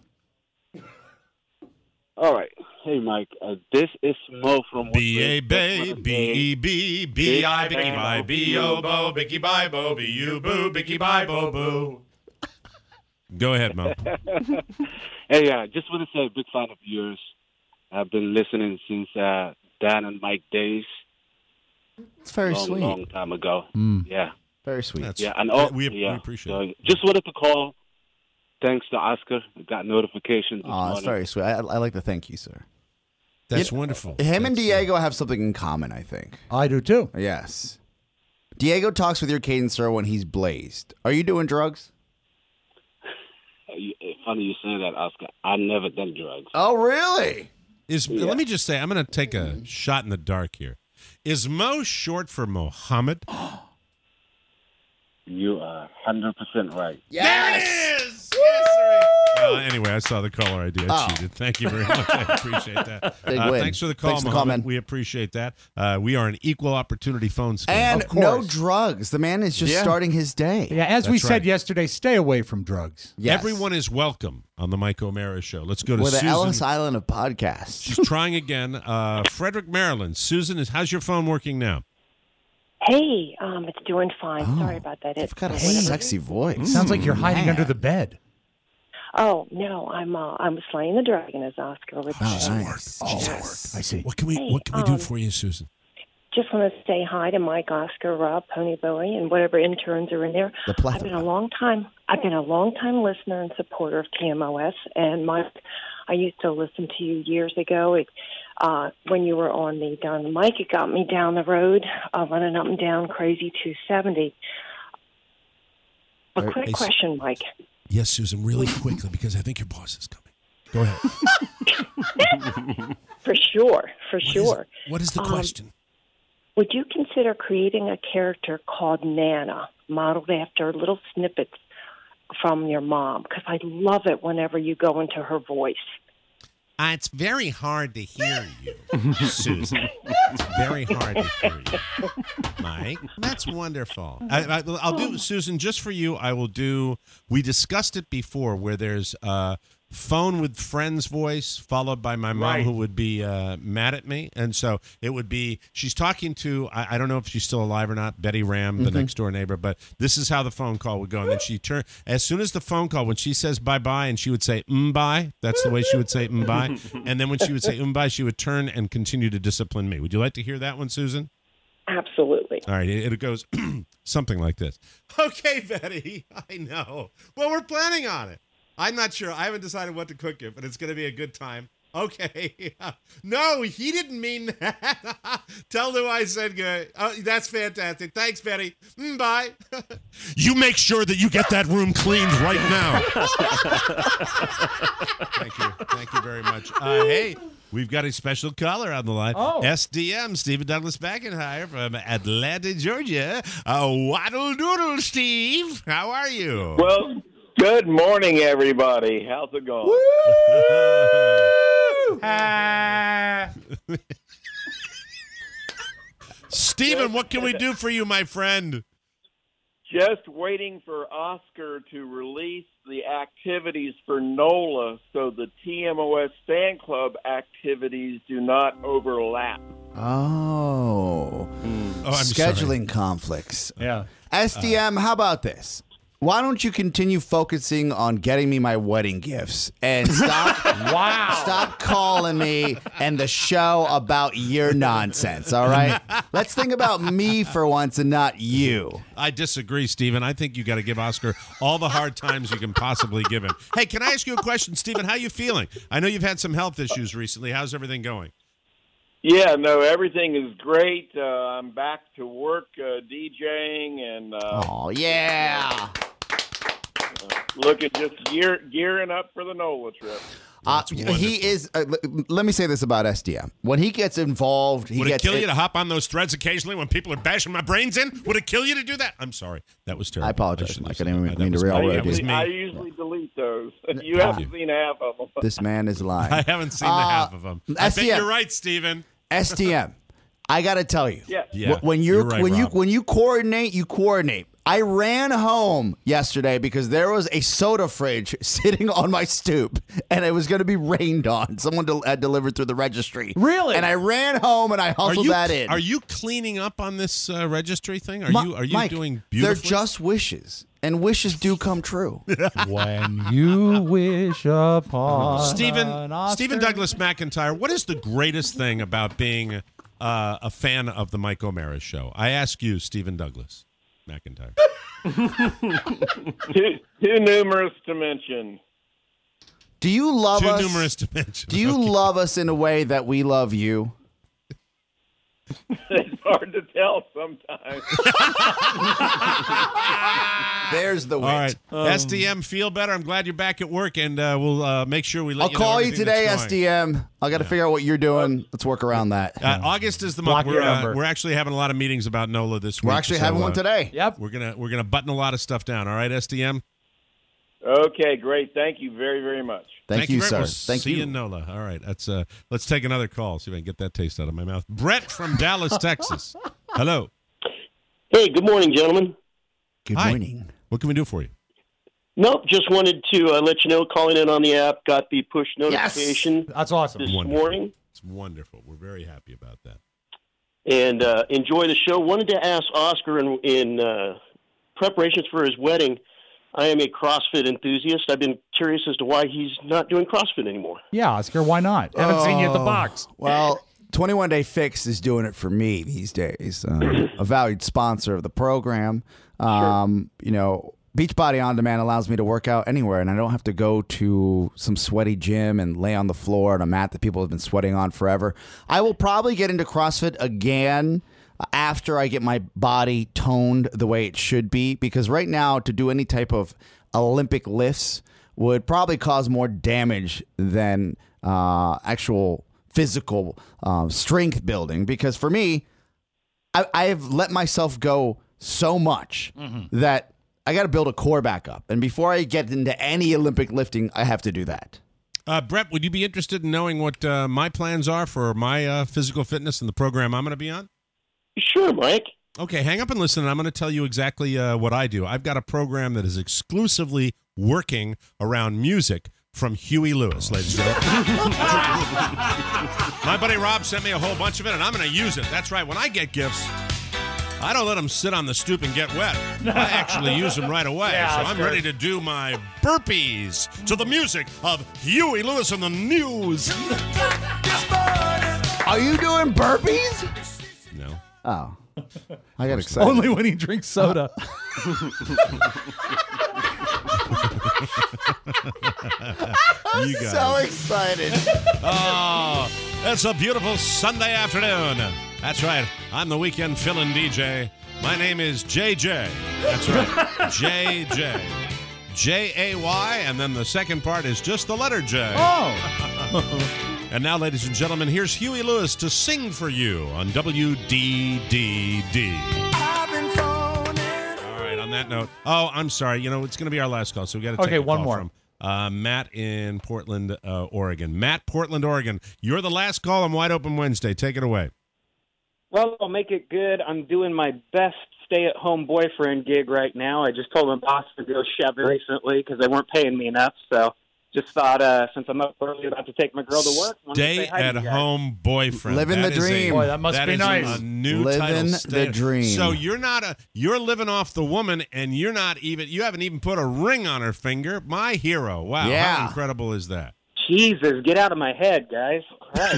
All right. Hey, Mike. Uh, this is Mo from B A Woodbridge. Bay, Just wanna B E B, B I, Bicky Bye, B O Bo, Bicky Bye Bo, B U Boo, Bicky Bye Bo Boo. Go ahead, Mo. Hey, uh, just want to say, big fan of yours. I've been listening since uh, Dan and Mike days. It's very long, sweet. long time ago. Mm. Yeah. Very sweet. That's, Yeah, and all, we, yeah. we appreciate so it. Just wanted to call. Thanks to Oscar. I got notifications this Oh, that's morning. very sweet. I, I like to thank you, sir. That's You- wonderful. Him and That's, Diego have something in common, I think. I do too. Yes. Diego talks with your cadence, sir, when he's blazed. Are you doing drugs? Uh, you- uh, Funny you say that, Oscar. I've never done drugs. Oh, really? Is Yeah. Let me just say, I'm going to take a shot in the dark here. Is Mo short for Mohammed? You are one hundred percent right. Yes! There it is! Yes, sir. Well, anyway, I saw the caller I D. I Oh. cheated. Thank you very much. I appreciate that. Big Uh, win. thanks for the call, Thanks for the call, Mohammed. man. We appreciate that. Uh, we are an equal opportunity phone scam. And Of no course. drugs. The man is just Yeah. starting his day. Yeah, as we That's said right. yesterday, stay away from drugs. Yes. Everyone is welcome on the Mike O'Mara Show. Let's go to We're the Susan. Ellis Island of podcasts. She's trying again. Uh, Frederick, Maryland. Susan, is how's your phone working now? Hey, um, it's doing fine. Sorry about that. You've It's got a whatever. sexy voice. Sounds like you're hiding Man. under the bed. Oh no, I'm uh, I'm slaying the dragon, as Oscar would Oh, say. nice. Oh, Yes. I see. What can we Hey, What can we do um, for you, Susan? Just want to say hi to Mike, Oscar, Rob, Pony Bowie, and whatever interns are in there. The I've plethora. been a long time. I've been a long time listener and supporter of T M O S, and Mike, I used to listen to you years ago. It, uh, when you were on the Don and Mike, it got me down the road, uh, running up and down Crazy two seventy. A Hey, quick hey, question, Mike. Yes, Susan, really quickly, because I think your boss is coming. Go ahead. For sure, for What is- sure. what is the Um, question? Would you consider creating a character called Nana, modeled after little snippets from your mom? Because I love it whenever you go into her voice. Uh, it's very hard to hear you, Susan. It's very hard to hear you, Mike. That's wonderful. I, I, I'll do, Susan, just for you, I will do, we discussed it before where there's uh, phone with friend's voice followed by my mom Right. who would be uh, mad at me. And so it would be, she's talking to, I, I don't know if she's still alive or not, Betty Ram, the next door neighbor, but this is how the phone call would go. And then she turn, as soon as the phone call, when she says bye-bye and she would say mm-bye, that's the way she would say mm-bye. And then when she would say mm-bye, she would turn and continue to discipline me. Would you like to hear that one, Susan? Absolutely. All right, it, it goes something like this. Okay, Betty, I know. Well, we're planning on it. I'm not sure. I haven't decided what to cook yet, but it's going to be a good time. Okay. No, he didn't mean that. Tell him I said good. Oh, that's fantastic. Thanks, Betty. Mm, bye. You make sure that you get that room cleaned right now. Thank you. Thank you very much. Uh, hey, we've got a special caller on the line. Oh. S D M, Stephen Douglas Beckenhire from Atlanta, Georgia. Uh, waddle doodle, Steve. How are you? Well, good morning, everybody. How's it going? Ah. Stephen, what can we do for you, my friend? Just waiting for Oscar to release the activities for NOLA so the T M O S fan club activities do not overlap. Oh. Oh, I'm Scheduling conflicts. Yeah. S D M, how about this? why don't you continue focusing on getting me my wedding gifts and stop wow. stop calling me and the show about your nonsense, all right? Let's think about me for once and not you. I disagree, Steven. I think you got to give Oscar all the hard times you can possibly give him. Hey, can I ask you a question, Steven? How you feeling? I know you've had some health issues recently. How's everything going? Yeah, no, everything is great. Uh, I'm back to work uh, DJing and uh, oh yeah, uh, looking just gear, gearing up for the NOLA trip. Uh, he is. Uh, l- let me say this about S D M. When he gets involved, he Would it gets kill it- you to hop on those threads occasionally when people are bashing my brains in? Would it kill you to do that? I'm sorry. That was terrible. I apologize, Mike. I didn't that. mean, That mean to was- railroad I you. usually, I usually delete those. You haven't seen half of them. This man is lying. I haven't seen the Uh, half of them. I S D M. bet you're right, Steven. S T M. I got to tell you. Yeah. Yeah, When you're, you're right, when you Rob. when you coordinate, you coordinate. I ran home yesterday because there was a soda fridge sitting on my stoop, and it was going to be rained on. Someone del- had delivered through the registry. Really? And I ran home and I Are hustled you, that in. are you cleaning up on this uh, registry thing? Are Mi- you are you Mike, doing They're beautifully? just wishes, and wishes do come true. When you wish upon Stephen an Oscar. Stephen Douglas McIntyre, what is the greatest thing about being uh, a fan of the Mike O'Mara Show? I ask you, Stephen Douglas McIntyre. too, too numerous to mention. Do you love Too us? numerous to mention. Do you Okay. love us in a way that we love you? It's hard to tell sometimes. There's the wit. All right, Um, S D M, feel better. I'm glad you're back at work, and uh, we'll uh, make sure we let I'll you know call you everything today, that's S going. D M. I got to figure out what you're doing. Let's work around that. Uh, August is the Block month. your We're, uh, number. we're actually having a lot of meetings about NOLA this week. We're actually so, having one uh, today. Yep. We're gonna we're gonna button a lot of stuff down. All right, S D M. Okay, great. Thank you very, very much. Thank, you, very sir. much. Thank See you. you, NOLA. All right, that's uh. Let's take another call. See if I can get that taste out of my mouth. Brett from Dallas, Texas. Hello. Hey, good morning, gentlemen. Good Hi. morning. What can we do for you? Nope, just wanted to uh, let you know, calling in on the app, got the push notification That's awesome. this Wonderful. morning, It's wonderful. We're very happy about that. and uh, enjoy the show. Wanted to ask Oscar in, in uh, preparations for his wedding. I am a CrossFit enthusiast. I've been curious as to why he's not doing CrossFit anymore. Yeah, Oscar, why not? Haven't seen you at the Oh, box. Well, twenty-one Day Fix is doing it for me these days. Uh, a valued sponsor of the program. Um, You know, Beachbody On Demand allows me to work out anywhere, and I don't have to go to some sweaty gym and lay on the floor on a mat that people have been sweating on forever. I will probably get into CrossFit again after I get my body toned the way it should be, because right now to do any type of Olympic lifts would probably cause more damage than uh, actual physical um, strength building. Because for me, I, I've let myself go so much that I got to build a core back up. And before I get into any Olympic lifting, I have to do that. Uh, Brett, would you be interested in knowing what uh, my plans are for my uh, physical fitness and the program I'm going to be on? Sure, Mike. Okay, hang up and listen, and I'm going to tell you exactly uh, what I do. I've got a program that is exclusively working around music from Huey Lewis, ladies and gentlemen. My buddy Rob sent me a whole bunch of it, and I'm going to use it. That's right. When I get gifts, I don't let them sit on the stoop and get wet. I actually use them right away. Yeah, so that's I'm good. ready to do my burpees to the music of Huey Lewis and the News. Are you doing burpees? No. Oh. I got excited. Only when he drinks soda. You guys. So excited. Oh, it's a beautiful Sunday afternoon. That's right. I'm the weekend fill-in D J. My name is J J. That's right. J J. J A Y, and then the second part is just the letter J. Oh. And now, ladies and gentlemen, here's Huey Lewis to sing for you on W D D D. All right, on that note. Oh, I'm sorry. You know, it's going to be our last call, so we got to take Okay, a one call more. from uh, Matt in Portland, uh, Oregon. Matt, Portland, Oregon. You're the last call on Wide Open Wednesday. Take it away. Well, I'll make it good. I'm doing my best stay-at-home boyfriend gig right now. I just told my boss to go shove it recently because they weren't paying me enough. So just thought uh, since I'm up early about to take my girl to work, wanted to say Stay hi to at you guys. home boyfriend. Living That the is a- dream. Boy, that must that be is nice. A new Living title. the Stay- dream. So you're not a you're living off the woman, and you're not even you haven't even put a ring on her finger. My hero. Wow. Yeah. How incredible is that? Jesus, get out of my head, guys. Christ.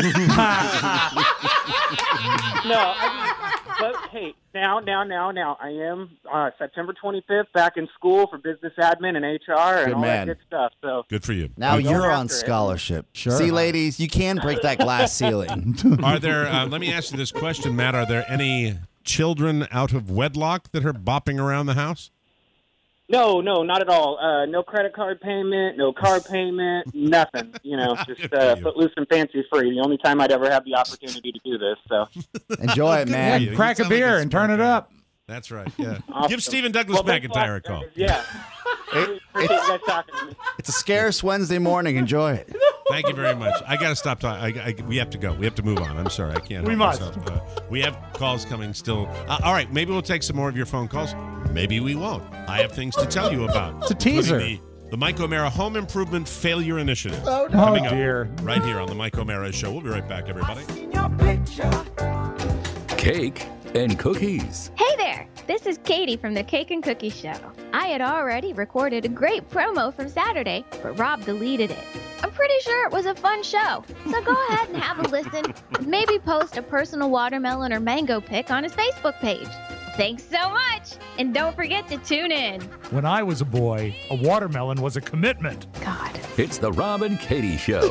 No, I mean, but hey, now, now, now, now, I am uh, September twenty-fifth back in school for business admin and H R and Good all man. that good stuff. So Good for you. Now Go you're after on it. scholarship. Sure. See, ladies, you can break that glass ceiling. Are there? Uh, let me ask you this question, Matt. Are there any children out of wedlock that are bopping around the house? no, no, not at all. Uh, no credit card payment, no car payment, nothing. You know, just uh, footloose and fancy free. The only time I'd ever have the opportunity to do this. So Enjoy it, man. you. Crack You a sound like beer a and turn it up. That's right. Yeah. Awesome. Give Stephen Douglas Well, thanks McIntyre a lot, call. guys. Yeah. Really appreciate you guys talking to me. It's a scarce Wednesday morning. Enjoy it. Thank you very much. I got to stop talking. I, I, we have to go. We have to move on. I'm sorry. I can't. We help must. myself. Uh, we have calls coming still. Uh, all right. Maybe we'll take some more of your phone calls. Maybe we won't. I have things to tell you about. It's a teaser. including The, the Mike O'Mara Home Improvement Failure Initiative. Oh, no. Coming Oh, up dear. right here on the Mike O'Mara Show. We'll be right back, everybody. Cake and cookies. Hey there! This is Katie from the Cake and Cookie Show. I had already recorded a great promo from Saturday, but Rob deleted it. I'm pretty sure it was a fun show, so go ahead and have a listen and maybe post a personal watermelon or mango pic on his Facebook page. Thanks so much! And don't forget to tune in. When I was a boy, a watermelon was a commitment. God. It's the Rob and Katie Show.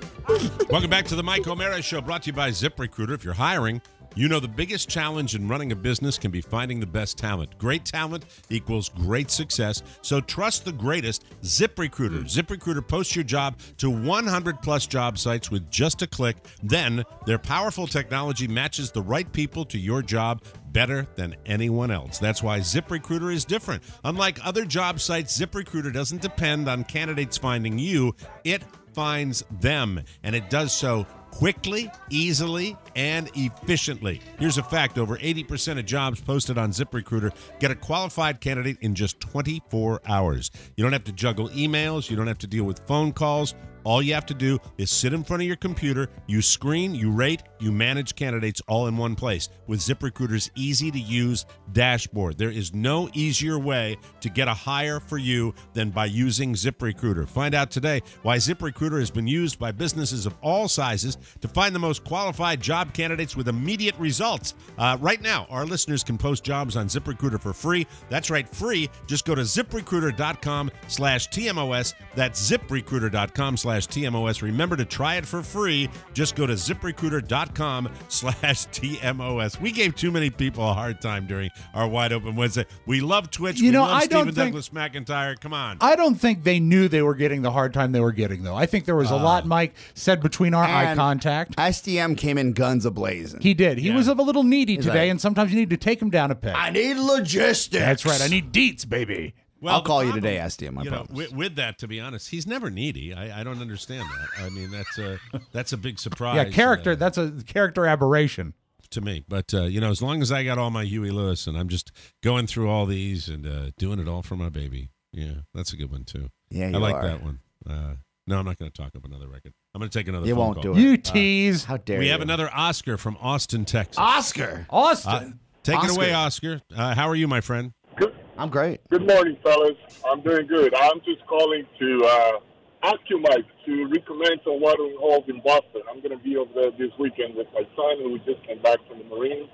Welcome back to the Mike O'Mara Show, brought to you by ZipRecruiter. If you're hiring, you know the biggest challenge in running a business can be finding the best talent. Great talent equals great success. So trust the greatest, ZipRecruiter. ZipRecruiter posts your job to one hundred plus job sites with just a click. Then their powerful technology matches the right people to your job better than anyone else. That's why ZipRecruiter is different. Unlike other job sites, ZipRecruiter doesn't depend on candidates finding you. It finds them, and it does so quickly, easily, and efficiently. Here's a fact. Over eighty percent of jobs posted on ZipRecruiter get a qualified candidate in just twenty-four hours. You don't have to juggle emails. You don't have to deal with phone calls. All you have to do is sit in front of your computer, you screen, you rate, you manage candidates all in one place with ZipRecruiter's easy-to-use dashboard. There is no easier way to get a hire for you than by using ZipRecruiter. Find out today why ZipRecruiter has been used by businesses of all sizes to find the most qualified job candidates with immediate results. Uh, right now, our listeners can post jobs on ZipRecruiter for free. That's right, free. Just go to ZipRecruiter.com slash TMOS. That's ZipRecruiter.com slash TMOS. Remember to try it for free. Just go to ZipRecruiter.com slash TMOS. We gave too many people a hard time during our Wide Open Wednesday. We love Twitch. You we know, love I Stephen don't think- Douglas McIntyre. Come on. I don't think they knew they were getting the hard time they were getting, though. I think there was a Uh, lot Mike said between our eye And contact. S D M came in guns a-blazing. He did. He was a little needy He's today, like, and sometimes you need to take him down a peg. I need logistics. That's right. I need deets, baby. I'll the call you problem- today, S D M. I you know, promise. with, with that, to be honest, he's never needy. I, I don't understand that. I mean, that's a that's a big surprise. Yeah, character. uh, that's a character aberration. to me. But uh, you know, as long as I got all my Huey Lewis and I'm just going through all these and uh, doing it all for my baby. Yeah, that's a good one too. Yeah, I you like are. that one. Uh, no, I'm not going to talk about another record. I'm going to take another. You phone won't call. do it. You Uh, tease. How dare We you? have another Oscar from Austin, Texas. Oscar. Austin. Uh, take Oscar. it away, Oscar. Uh, how are you, my friend? I'm great. Good morning, fellas. I'm doing good. I'm just calling to uh, ask you, Mike, to recommend some watering holes in Boston. I'm going to be over there this weekend with my son, who just came back from the Marines,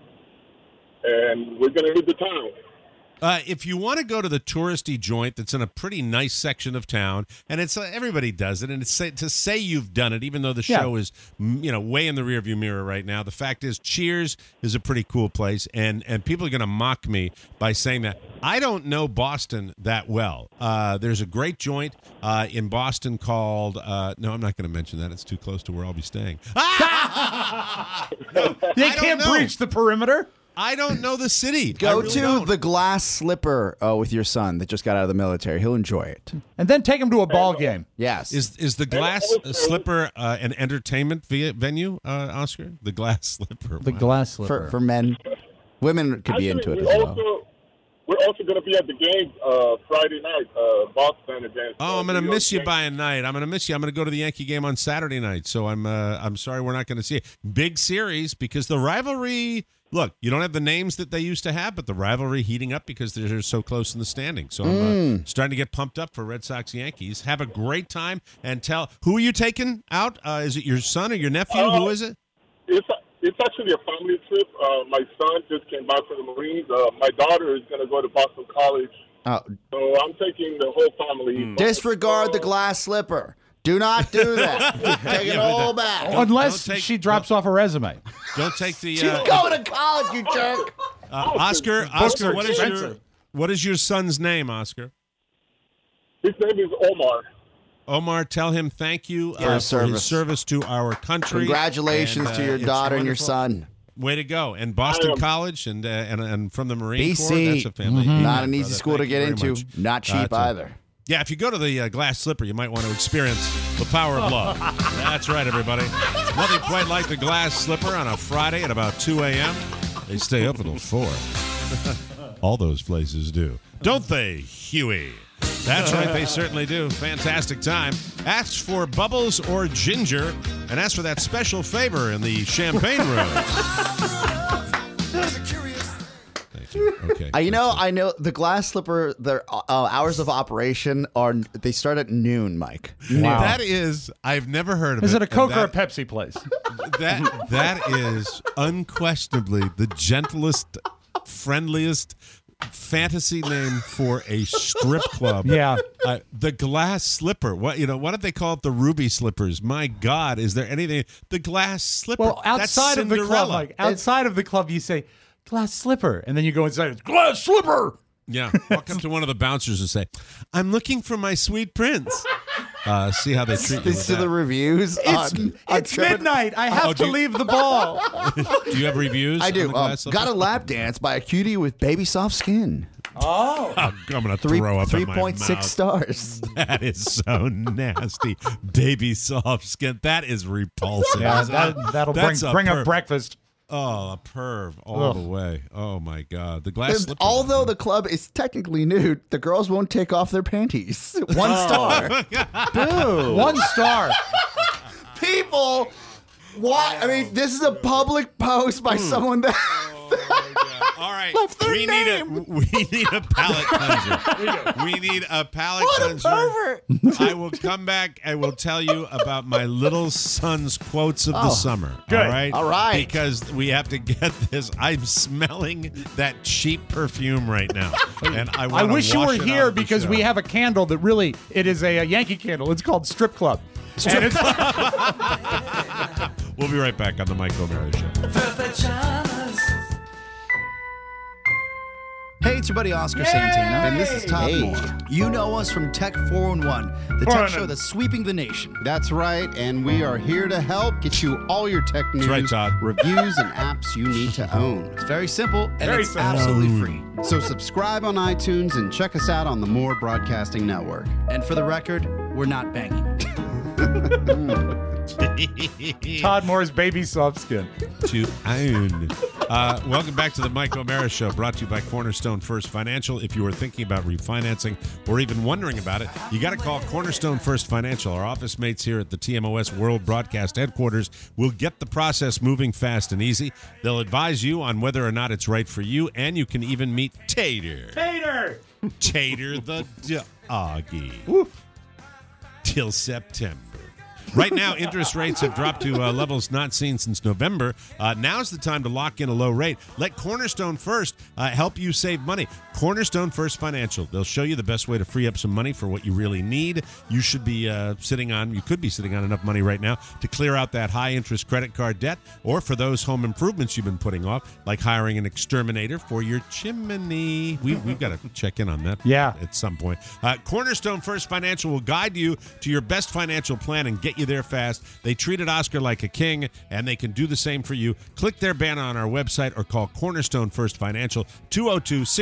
and we're going to hit the town. Uh, if you want to go to the touristy joint that's in a pretty nice section of town, and it's uh, everybody does it, and it's say, to say you've done it, even though the Yeah. show is mm, you know way in the rearview mirror right now. The fact is, Cheers is a pretty cool place, and and people are going to mock me by saying that. I don't know Boston that well. Uh, there's a great joint uh, in Boston called. Uh, no, I'm not going to mention that. It's too close to where I'll be staying. They I don't can't know. breach the perimeter. I don't know the city. I Go really to don't. the Glass Slipper uh, with your son that just got out of the military. He'll enjoy it. And then take him to a ball game. Yes. Is is the Glass Slipper uh, an entertainment via venue, uh, Oscar? The Glass Slipper. The Wow. glass slipper. for, for men. Women could be into it Actually, as we well. also, we're also going to be at the game uh, Friday night, uh, Boston against. Oh, uh, I'm going to New York miss you Yankees. by a night. I'm going to miss you. I'm going to go to the Yankee game on Saturday night. So I'm uh, I'm sorry we're not going to see it. Big series because the rivalry. Look, you don't have the names that they used to have, but the rivalry heating up because they're so close in the standing. So I'm uh, Mm. starting to get pumped up for Red Sox Yankees. Have a great time and tell who are you taking out? Uh, is it your son or your nephew? Uh, who is it? It's it's actually a family trip. Uh, my son just came back from the Marines. Uh, my daughter is going to go to Boston College, Oh, so I'm taking the whole family. disregard the glass slipper. Do not do that. Take it Yeah, but all the- back. Don't- Unless don't take- she drops off a resume. Don't take the She's uh, going to college, you jerk. uh, Oscar. Books Oscar, are what is your expensive. what is your son's name, Oscar? His name is Omar. Omar, tell him thank you For uh, his for his service. service to our country. Congratulations And, to uh, your it's daughter and your wonderful. son. Way to go. And Boston I am- College and, uh, and and from the Marine B Corps. C. That's a family. Mhm. Yeah, Not an easy brother. school to Thank you get very into. much. Not cheap Uh, it's a- either. Yeah, if you go to the uh, glass slipper, you might want to experience the power of love. That's right, everybody. Nothing quite like the glass slipper on a Friday at about two a.m. They stay open till four. All those places do. Don't they, Huey? That's right, they certainly do. Fantastic time. Ask for bubbles or ginger, and ask for that special favor in the champagne room. Thank you. Okay. Uh, you know, I know the glass slipper. Their uh, hours of operation are they start at noon, Mike. Wow. That is, I've never heard of Is it. it a Coke and or a that- Pepsi place? That that is unquestionably the gentlest, friendliest fantasy name for a strip club. Yeah. Uh, the glass slipper. What you know? What did they call it? The ruby slippers. My God, is there anything? The glass slipper. Well, That's outside of the club, Cinderella. like outside of the club, you say glass slipper, and then you go inside. It's glass slipper. Yeah, walk up to one of the bouncers and say, "I'm looking for my sweet prince." Uh, see how they treat you. These with are the that. reviews. It's, on, on it's Trip- midnight. I have Oh, do to you- leave the ball. Do you have reviews? I on do. the Um, glass slipper? got a lap dance by a cutie with baby soft skin. Oh, I'm gonna Three throw up three in my point six mouth. stars. That is so nasty. Baby soft skin. That is repulsive. yeah, isn't that, it? that'll That's bring a bring perv. up breakfast. Oh, a perv all Ugh. the way. Oh my God. The glass And slipper. although the club is technically nude, the girls won't take off their panties. One Oh. star. Boo. One star. People. What? I mean, this is a public post by someone that. All right. Left their We need a we need a palate cleanser. We need a palate What a cleanser. pervert. I will come back and will tell you about my little son's quotes of the Oh, summer. good. All right. All right. Because we have to get this. I'm smelling that cheap perfume right now, and I I want wish you were it out here of the because show. we have a candle that really it is a, a Yankee candle. It's called Strip Club. And it's- We'll be right back on the Mike O'Mara Show. Hey, it's your buddy Oscar Santana, and this is Todd Hey. Moore. You know us from Tech four one one, the tech show that's sweeping the nation. That's right, and we are here to help get you all your tech news, right, Todd. reviews, and apps you need to own. It's very simple, and Very it's simple. absolutely free. So subscribe on iTunes and check us out on the Moore Broadcasting Network. And for the record, we're not banging. Todd Moore's baby soft skin. To own. Uh, welcome back to the Mike O'Mara Show, brought to you by Cornerstone First Financial. If you are thinking about refinancing or even wondering about it, you got to call Cornerstone First Financial. Our office mates here at the T M O S World Broadcast Headquarters will get the process moving fast and easy. They'll advise you on whether or not it's right for you, and you can even meet Tater. Tater. Tater the doggy. Till September. Right now, interest rates have dropped to uh, levels not seen since November. Uh, now's the time to lock in a low rate. Let Cornerstone First uh, help you save money. Cornerstone First Financial. They'll show you the best way to free up some money for what you really need. You should be uh, sitting on, you could be sitting on enough money right now to clear out that high-interest credit card debt, or for those home improvements you've been putting off, like hiring an exterminator for your chimney. We, we've got to check in on that Yeah. at some point. Uh, Cornerstone First Financial will guide you to your best financial plan and get you there fast. They treated Oscar like a king, and they can do the same for you. Click their banner on our website or call Cornerstone First Financial, two oh two, six two five,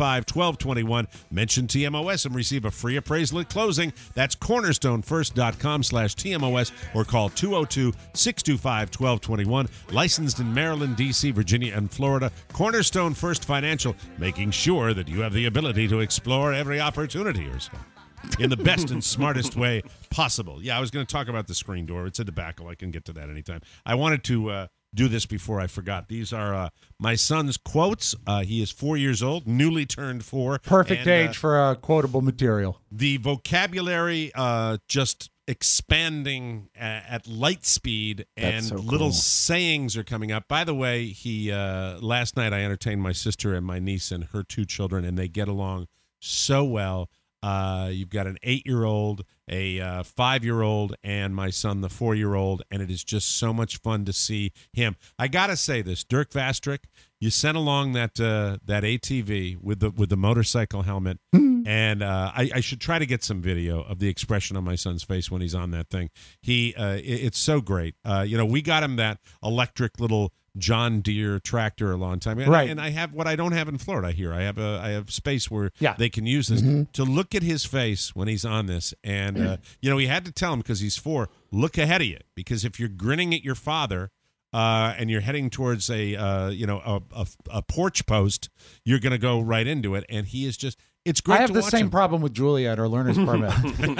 five, one two two one. Mention T M O S and receive a free appraisal at closing. That's cornerstonefirst.com slash TMOS or call two oh two, six two five, one two two one. Licensed in Maryland, D C, Virginia, and Florida. Cornerstone First Financial, making sure that you have the ability to explore every opportunity or so in the best and smartest way possible. Yeah, I was going to talk about the screen door. It's a debacle. I can get to that anytime. I wanted to uh, do this before I forgot. These are uh, my son's quotes. Uh, he is four years old, newly turned four. Perfect and, age uh, for uh, quotable material. The vocabulary uh, just expanding a- at light speed, and That's so little cool. sayings are coming up. By the way, he uh, last night I entertained my sister and my niece and her two children, and they get along so well. Uh, you've got an eight-year-old, a uh, five-year-old, and my son, the four-year-old, and it is just so much fun to see him. I gotta say this, Dirk Vastrick, you sent along that uh, that A T V with the with the motorcycle helmet, and uh, I, I should try to get some video of the expression on my son's face when he's on that thing. He, uh, it, it's so great. Uh, you know, we got him that electric little John Deere tractor a long time ago. Right. And I have what I don't have in Florida here. I have a I have space where Yeah. they can use this. Mm-hmm. To look at his face when he's on this. And, uh, you know, he had to tell him because he's four, look ahead of you. Because if you're grinning at your father uh, and you're heading towards a, uh, you know, a, a, a porch post, you're going to go right into it. And he is just, it's great I have to the watch same him. problem with Julia at our learner's permit.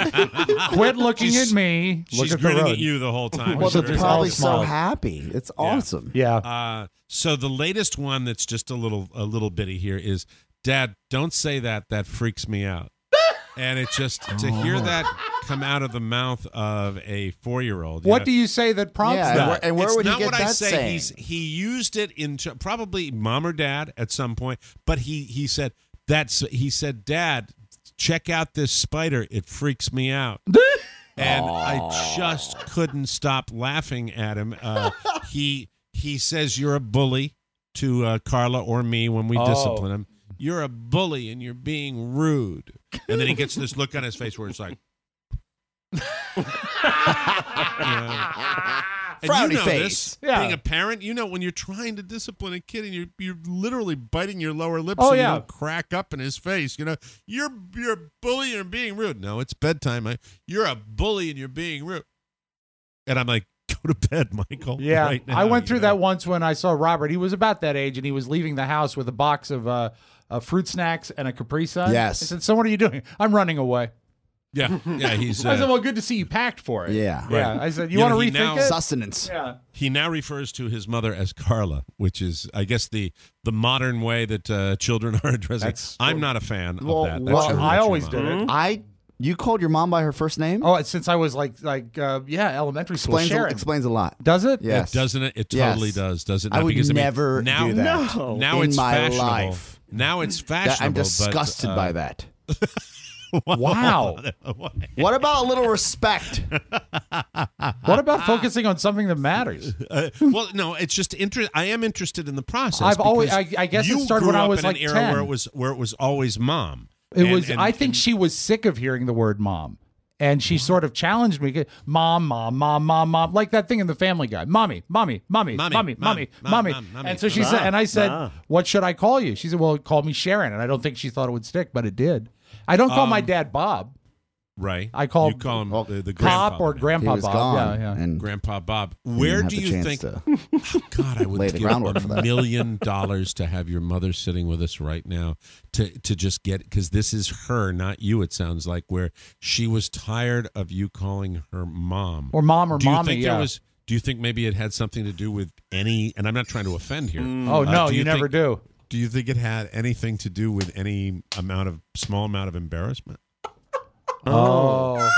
Quit looking She's- at me. Look She's at the grinning road. at you the whole time. Well, She's they're very- probably all so smiles. happy. It's awesome. Yeah. Uh, so the latest one that's just a little a little bitty here is, Dad, don't say that. That freaks me out. And it just to hear that come out of the mouth of a four-year-old. What know, do you say that prompts Yeah, and that? where, and where it's would he not get what that I say. saying? He's he used it in probably mom or dad at some point, but he he said that's he said, Dad, check out this spider. It freaks me out. And I just couldn't stop laughing at him. Uh, he he says you're a bully to uh, Carla or me when we Oh. discipline him. You're a bully and you're being rude. And then he gets this look on his face where it's like, you know. And Frowny you know face. this, Yeah. being a parent, you know when you're trying to discipline a kid and you're you're literally biting your lower lip Oh, so yeah. you don't crack up in his face. You know, you're you're a bully and you're being rude. No, it's bedtime. I, you're a bully and you're being rude. And I'm like, go to bed, Michael. Yeah, right now, I went you through know? that once when I saw Robert. He was about that age, and he was leaving the house with a box of uh, uh, fruit snacks and a Capri Sun. Yes. I said, so what are you doing? I'm running away. Yeah, yeah. He's. I said, Uh, well, good to see you packed for it. Yeah. Yeah. Right. I said, you You want know, to he rethink now- it? Sustenance. Yeah. he now refers to his mother as Carla, which is, I guess, the the modern way that uh, children are addressing. That's- I'm not a fan Well, of that. That's well, your- I that's your always mom. did it. I you called your mom by her first name? Oh, since I was like, like, uh, yeah, elementary school. explains a, Sharon. explains a lot. Does it? Yes. It doesn't it? It Yes. totally does, does it? I not? would because, never I mean, now, do that Now in it's my fashionable. life. Now it's That- fashionable. I'm disgusted but, uh, by that. Wow. What about a little respect? What about focusing on something that matters? Uh, well, no, it's just interest. I am interested in the process. I've always- because I- I guess it you started grew when I up was in like an era ten. where it was where it was always mom. It And- was. and- I think she was sick of hearing the word mom, and she sort of challenged me. Mom, mom, mom, mom, mom, like that thing in the Family Guy. Mommy, mommy, mommy, Mommy, mommy, mom, mommy, mom, mommy. mom, mommy. And so she Ah, said, and I said, ah. "What should I call you?" She said, "Well, call me Sharon." And I don't think she thought it would stick, but it did. I don't call my Um, dad Bob. Right. I call you call him the, the Pop grandpa. or Grandpa He was Bob. gone, Yeah, yeah. and Grandpa Bob. he Where didn't do have the you chance think? to God, I would lay the give groundwork a for that. million dollars to have your mother sitting with us right now to to just get, because this is her, not you. It sounds like, where she was tired of you calling her mom Or mom or do you mommy, Think yeah. there was, do you think maybe it had something to do with any? And I'm not trying to offend here. Oh, Uh, no, do you never think- do. Do you think it had anything to do with any amount of small amount of embarrassment? Oh.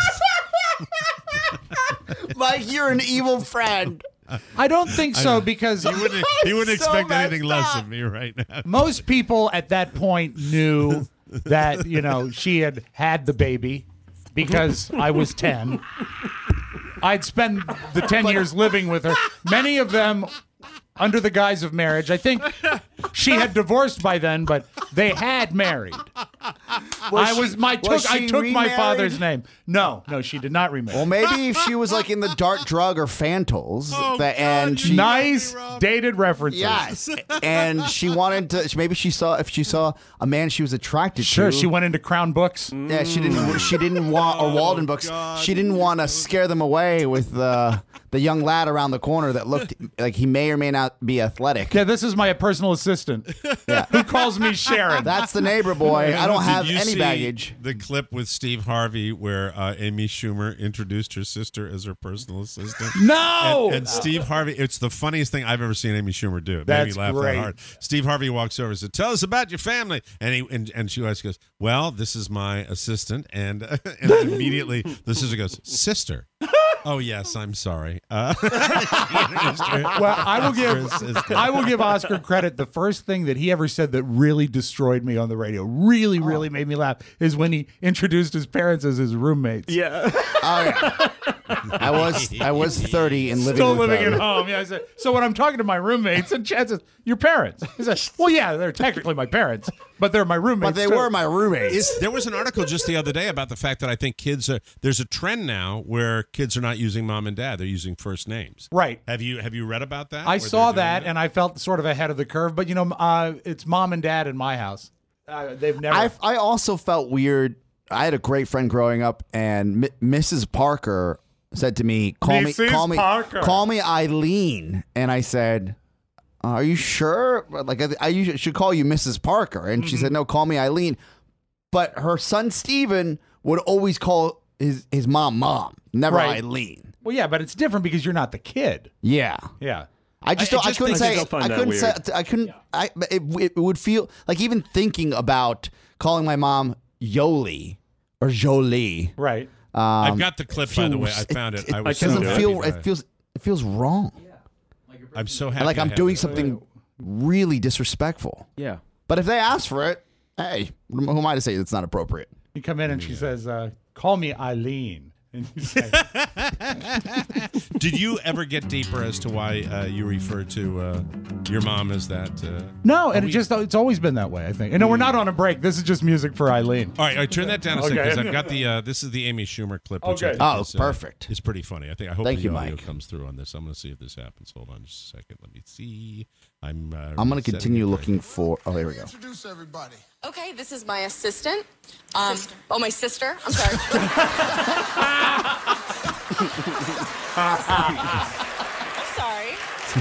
Mike, you're an evil friend. I don't think I so know. because He wouldn't. He wouldn't So expect anything messed less up. of me right now. most people at that point knew that, you know, she had had the baby because I was ten. I'd spent the ten years living with her. Many of them under the guise of marriage. I think she had divorced by then, but they had married. I she- was my was took I she took my remarried? father's name. No, no, she did not remarry. Well, maybe if she was like in the Dark Drug or Fantals, Oh, that, and she nice dated references. Yes, and she wanted to. Maybe she saw if she saw a man she was attracted Sure, to. she went into Crown Books. Yeah, she didn't. She didn't want or Walden Books. She didn't want to scare them away with the the young lad around the corner that looked like he may or may not be athletic. Yeah, this is my personal assistant. Yeah. Who calls me Sharon? That's the neighbor boy. I don't Did have you any see baggage. The clip with Steve Harvey where uh, Amy Schumer introduced her sister as her personal assistant. No! And, and Steve Harvey, it's the funniest thing I've ever seen Amy Schumer do. It That's made me laugh great. that hard. Steve Harvey walks over and says, "Tell us about your family." And he and, and she always goes, "Well, this is my assistant." And and immediately the sister goes, "Sister." Oh yes, I'm sorry. Uh, Well, I will give I will give Oscar credit. The first thing that he ever said that really destroyed me on the radio, really, really made me laugh, is when he introduced his parents as his roommates. Yeah. Oh yeah. I was I was thirty and living Still with living them. at home. Yeah, I said, so when I'm talking to my roommates, and Chad says, "Your parents?" He says, "Well, yeah, they're technically my parents, but they're my roommates." But they too." were my roommates. Is, there was an article just the other day about the fact that I think kids are there's a trend now where kids are not using mom and dad; they're using first names. Right. Have you have you read about that? I Where saw they're that, doing and I felt sort of ahead of the curve. But you know, uh, it's mom and dad in my house. Uh, they've never. I I also felt weird. I had a great friend growing up, and M- Missus Parker said to me, "Call Missus me, call me, Parker. call me Eileen." And I said, "Are you sure? Like I, I usually should call you Missus Parker." And she said, "No, call me Eileen." But her son Steven would always call his his mom mom, never Right. Eileen. Well, yeah, but it's different because you're not the kid. Yeah. Yeah. I just I- don't, I I, just couldn't think I say still find I that couldn't say weird. I couldn't I it, it would feel like even thinking about calling my mom Yoli or Jolie. Right. Um, I've got the clip, by the way. I found it. I was so doesn't happy feel by it feels it feels wrong. I'm so happy. Like I I'm have doing it. something really disrespectful. Yeah. But if they ask for it, hey, who am I to say it's not appropriate? You come in and she says, uh, "Call me Eileen." And you say, Did you ever get deeper as to why uh, you refer to uh, your mom as that? Uh... no, and it just it's always been that way, I think. And no, we're not on a break. This is just music for Eileen. All right, all right, turn that down a second Okay. because I've got the. Uh, this is the Amy Schumer clip. Which I Okay. think Oh, is, uh, perfect. It's pretty funny. I think. I hope Thank the you, audio Mike. comes through on this. I'm going to see if this happens. Hold on just a second. Let me see. I'm. Uh, I'm going to setting continue it right looking for. Oh, here we go. Introduce everybody. Okay, this is my assistant. Um, oh, my sister. I'm sorry. I'm sorry.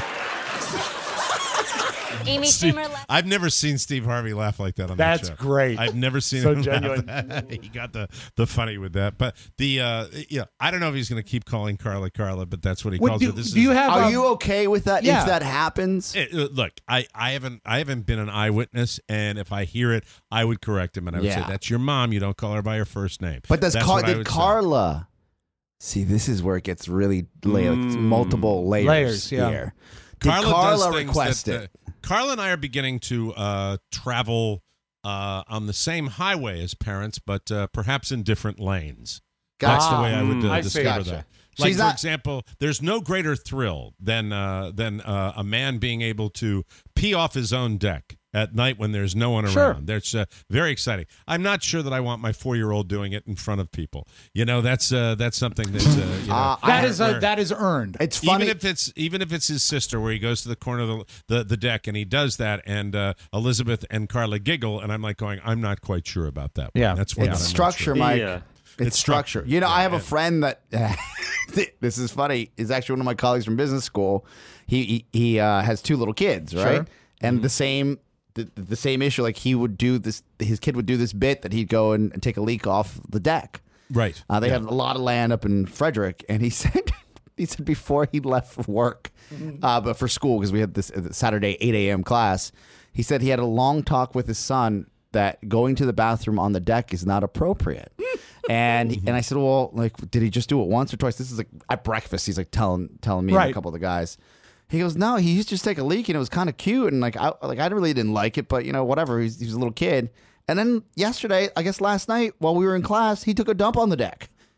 Amy Steve- Schumer left. I've never seen Steve Harvey laugh like that on That's that show. great. I've never seen So him genuine. laugh that. He got the the funny with that. But the uh, yeah, I don't know if he's going to keep calling Carla Carla, but that's what he What calls do, her. This do is, you have? Are um, you okay with that yeah. if that happens? It- uh, look, I, I haven't I haven't been an eyewitness, and if I hear it, I would correct him, and I would Yeah. say that's your mom. You don't call her by her first name. But does That's Car- what I did would say. Carla? See, this is where it gets really layered. It's multiple layers, Layers, yeah. here. Did Carla, Carla, does things request that, it? uh, Carla and I are beginning to uh, travel uh, on the same highway as parents, but uh, perhaps in different lanes. That's the Gotcha. way I would uh, I see. discover Gotcha. that. Like, She's for not- example, there's no greater thrill than uh, than uh, a man being able to pee off his own deck at night when there's no one Sure. around. That's uh, very exciting. I'm not sure that I want my four-year-old doing it in front of people. You know, that's uh, that's something that uh, you know, Uh, that I- is a, that is earned. It's funny. even if it's even if it's his sister, where he goes to the corner of the the, the deck and he does that, and uh, Elizabeth and Carla giggle, and I'm like going, I'm not quite sure about that. one. Yeah. that's what It's I'm not structure, sure. Mike. Yeah. It's, It's structure. structure. You know, I Yeah, have a and- friend that this is funny. Is actually one of my colleagues from business school. He he, he uh, has two little kids, right? Sure. And the same the, the same issue. Like he would do this. His kid would do this bit that he'd go and, and take a leak off the deck. Right. Uh, they Yeah. had a lot of land up in Frederick, and he said he said before he left for work, uh, but for school because we had this uh, Saturday eight a.m. class. He said he had a long talk with his son that going to the bathroom on the deck is not appropriate. And and I said, well, like, did he just do it once or twice? This is like at breakfast. He's like telling telling me and Right. a couple of the guys. He goes, no, he used to just take a leak and it was kind of cute and like I like I really didn't like it, but you know whatever. He's, he was a little kid. And then yesterday, I guess last night while we were in class, he took a dump on the deck.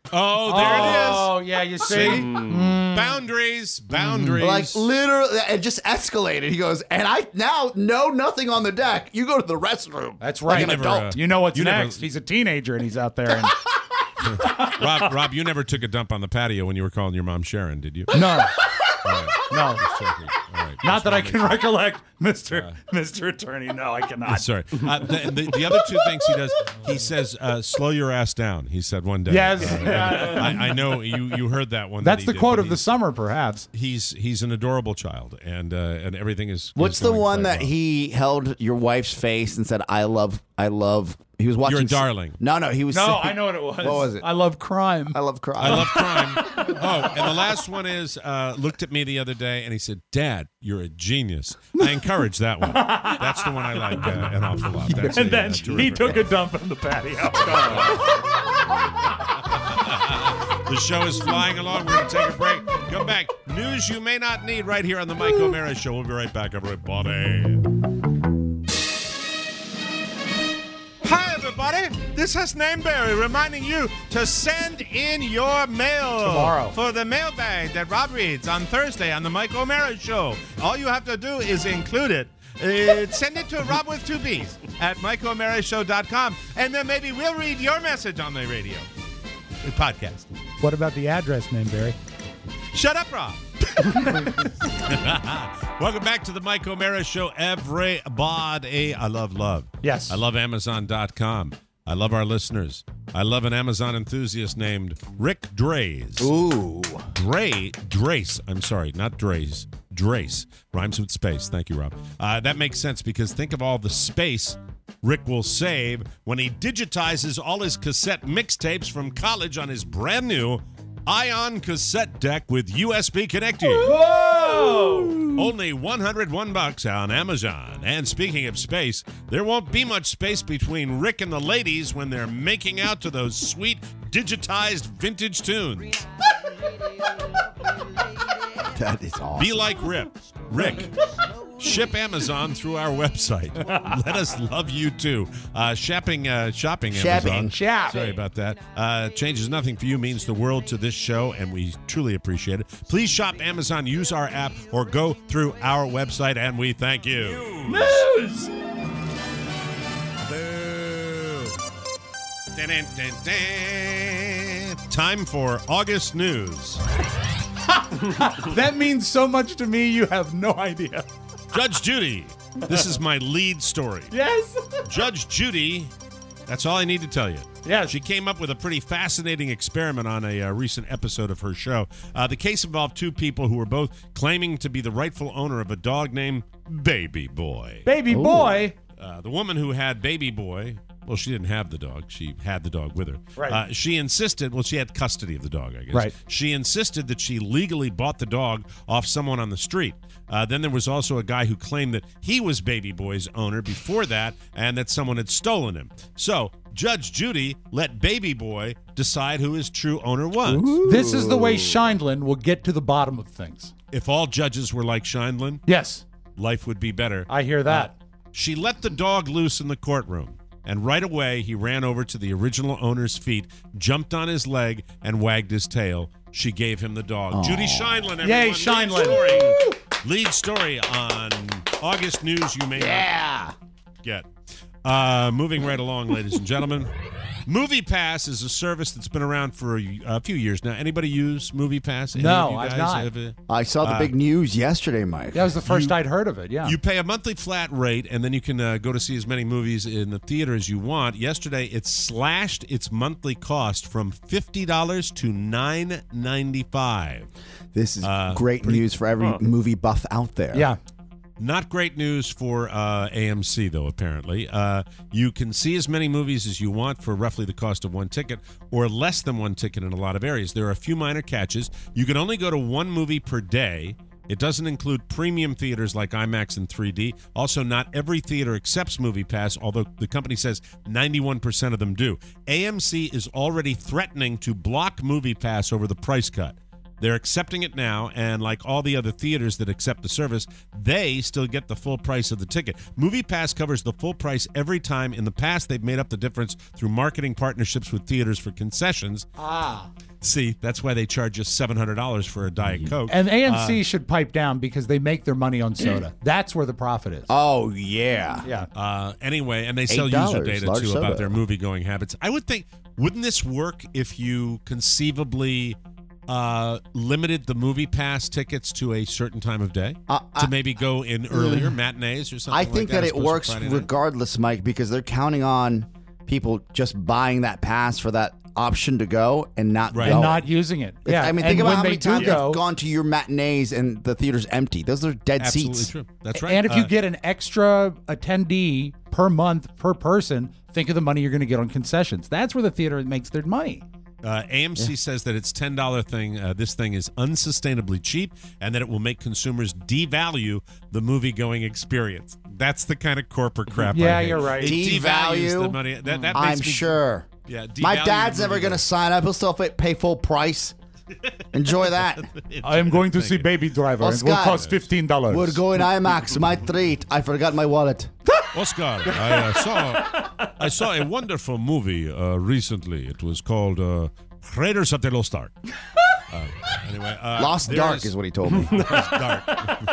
Oh, there it is. Oh, yeah, you see? Mm. Boundaries, boundaries. Like literally, it just escalated. He goes, and I now know nothing on the deck. You go to the restroom. That's right. Like an never, adult. uh, You know what's You never- next. He's a teenager, and he's out there. And Rob, Rob, you never took a dump on the patio when you were calling your mom Sharon, did you? no, All right. no. Just checking. All right. Not Just that I wanna can make- recollect, Mister Mister Attorney. No, I cannot. Sorry. Uh, the, the, the other two things he does, he says, uh, slow your ass down, he said one day. Yes. Uh, I, I know you, you heard that one. That's that the he did, quote but of the he's- summer, perhaps. He's he's an adorable child, and uh, and everything is. What's is the going one quite that well. he held your wife's face and said, "I love, I love." He was watching. You're a darling. No, no, he was. No, saying- I know what it was. What was it? I love crime. I love crime. I love crime. Oh, and the last one is uh, looked at me the other day and he said, "Dad, you're a genius." I encourage that one. That's the one I like uh, an awful lot. That's and a, then uh, he terrific took one. a dump on the patio. The show is flying along. We're going to take a break. Come back. News you may not need right here on the Mike O'Mara Show. We'll be right back, everybody. Hi, everybody. This is Nameberry reminding you to send in your mail Tomorrow. for the mailbag that Rob reads on Thursday on the Mike O'Mara Show. All you have to do is include it. Uh, send it to Rob with two B's at Mike O'Mara Show dot com, and then maybe we'll read your message on the radio. The podcast. What about the address name, Barry? Shut up, Rob. Welcome back to the Mike O'Mara Show, everybody. I love love. Yes. I love Amazon dot com. I love our listeners. I love an Amazon enthusiast named Rick Drays. Ooh. Dray, Drace. I'm sorry, not Drays. Drace. Rhymes with space. Thank you, Rob. Uh, that makes sense because think of all the space Rick will save when he digitizes all his cassette mixtapes from college on his brand new Ion cassette deck with U S B connecting. Whoa! Only one hundred one bucks on Amazon. And speaking of space, there won't be much space between Rick and the ladies when they're making out to those sweet digitized vintage tunes. That is awesome. Be like Rip. Rick. Ship Amazon through our website. Let us love you too. Uh, shopping, uh, shopping Shapping. Amazon. Shop. Sorry about that. Uh, changes nothing for you means the world to this show, and we truly appreciate it. Please shop Amazon, use our app, or go through our website, and we thank you. News! Boo. Dun, dun, dun, dun. Time for August news. That means so much to me, you have no idea. Judge Judy. This is my lead story. Yes. Judge Judy, that's all I need to tell you. Yes. She came up with a pretty fascinating experiment on a uh, recent episode of her show. Uh, the case involved two people who were both claiming to be the rightful owner of a dog named Baby Boy. Baby Ooh. boy. Uh, the woman who had Baby Boy, well, she didn't have the dog. She had the dog with her. Right. Uh, she insisted, well, she had custody of the dog, I guess. Right. She insisted that she legally bought the dog off someone on the street. Uh, then there was also a guy who claimed that he was Baby Boy's owner before that and that someone had stolen him. So Judge Judy let Baby Boy decide who his true owner was. This is the way Scheindlin will get to the bottom of things. If all judges were like Scheindlin, Yes, life would be better. I hear that. Uh, she let the dog loose in the courtroom, and right away he ran over to the original owner's feet, jumped on his leg, and wagged his tail. She gave him the dog. Aww. Judy Scheindlin, everyone. Yay, Lead Scheindlin. story. Lead story on August news you may Yeah. not get. Uh, moving right along, ladies and gentlemen. MoviePass is a service that's been around for a, a few years now. Anybody use MoviePass? Any No, of you I've guys not. have it? I saw the Uh, big news yesterday, Mike. That was the first I'd heard of it, yeah. You pay a monthly flat rate, and then you can uh, go to see as many movies in the theater as you want. Yesterday, it slashed its monthly cost from fifty dollars to nine dollars and ninety-five cents. This is Uh, great pretty- news for every Huh. movie buff out there. yeah. Not great news for uh, A M C, though, apparently. Uh, you can see as many movies as you want for roughly the cost of one ticket, or less than one ticket in a lot of areas. There are a few minor catches. You can only go to one movie per day. It doesn't include premium theaters like IMAX and three D. Also, not every theater accepts MoviePass, although the company says ninety-one percent of them do. A M C is already threatening to block MoviePass over the price cut. They're accepting it now, and like all the other theaters that accept the service, they still get the full price of the ticket. MoviePass covers the full price every time. In the past, they've made up the difference through marketing partnerships with theaters for concessions. Ah. See, that's why they charge us seven hundred dollars for a Diet Coke. And A M C Uh, should pipe down because they make their money on soda. That's where the profit is. Oh, yeah. Yeah. Uh, anyway, and they sell eight user dollars, data, large too, soda. about their movie-going habits. I would think, wouldn't this work if you conceivably uh, limited the Movie Pass tickets to a certain time of day? Uh, to I- maybe go in earlier, matinees or something I like think that? that as it opposed to works Friday night? regardless, Mike, because they're counting on people just buying that pass for that option to go and not Right. going. And not using it. If- Yeah, I mean, and think about when how they many do times go- you've gone to your matinees and the theater's empty. Those are dead Absolutely seats. true. That's right. And if you Uh, get an extra attendee per month per person, think of the money you're going to get on concessions. That's where the theater makes their money. Uh, A M C Yeah. says that its ten dollars thing, uh, this thing is unsustainably cheap, and that it will make consumers devalue the movie-going experience. That's the kind of corporate crap. Yeah, I hate. you're right. It devalues Devalue? the money. That, that I'm makes me, sure. Yeah, My devalue dad's the never movie going to sign up. He'll still fa- pay full price. Enjoy that. I am going to see Baby Driver. It will Oscar, cost fifteen dollars. We're going IMAX. My treat. I forgot my wallet. Oscar, I uh, saw I saw a wonderful movie uh, recently. It was called uh, Raiders of the Lost Ark. Uh, anyway, uh, Lost there Dark is what he told me. Lost Dark.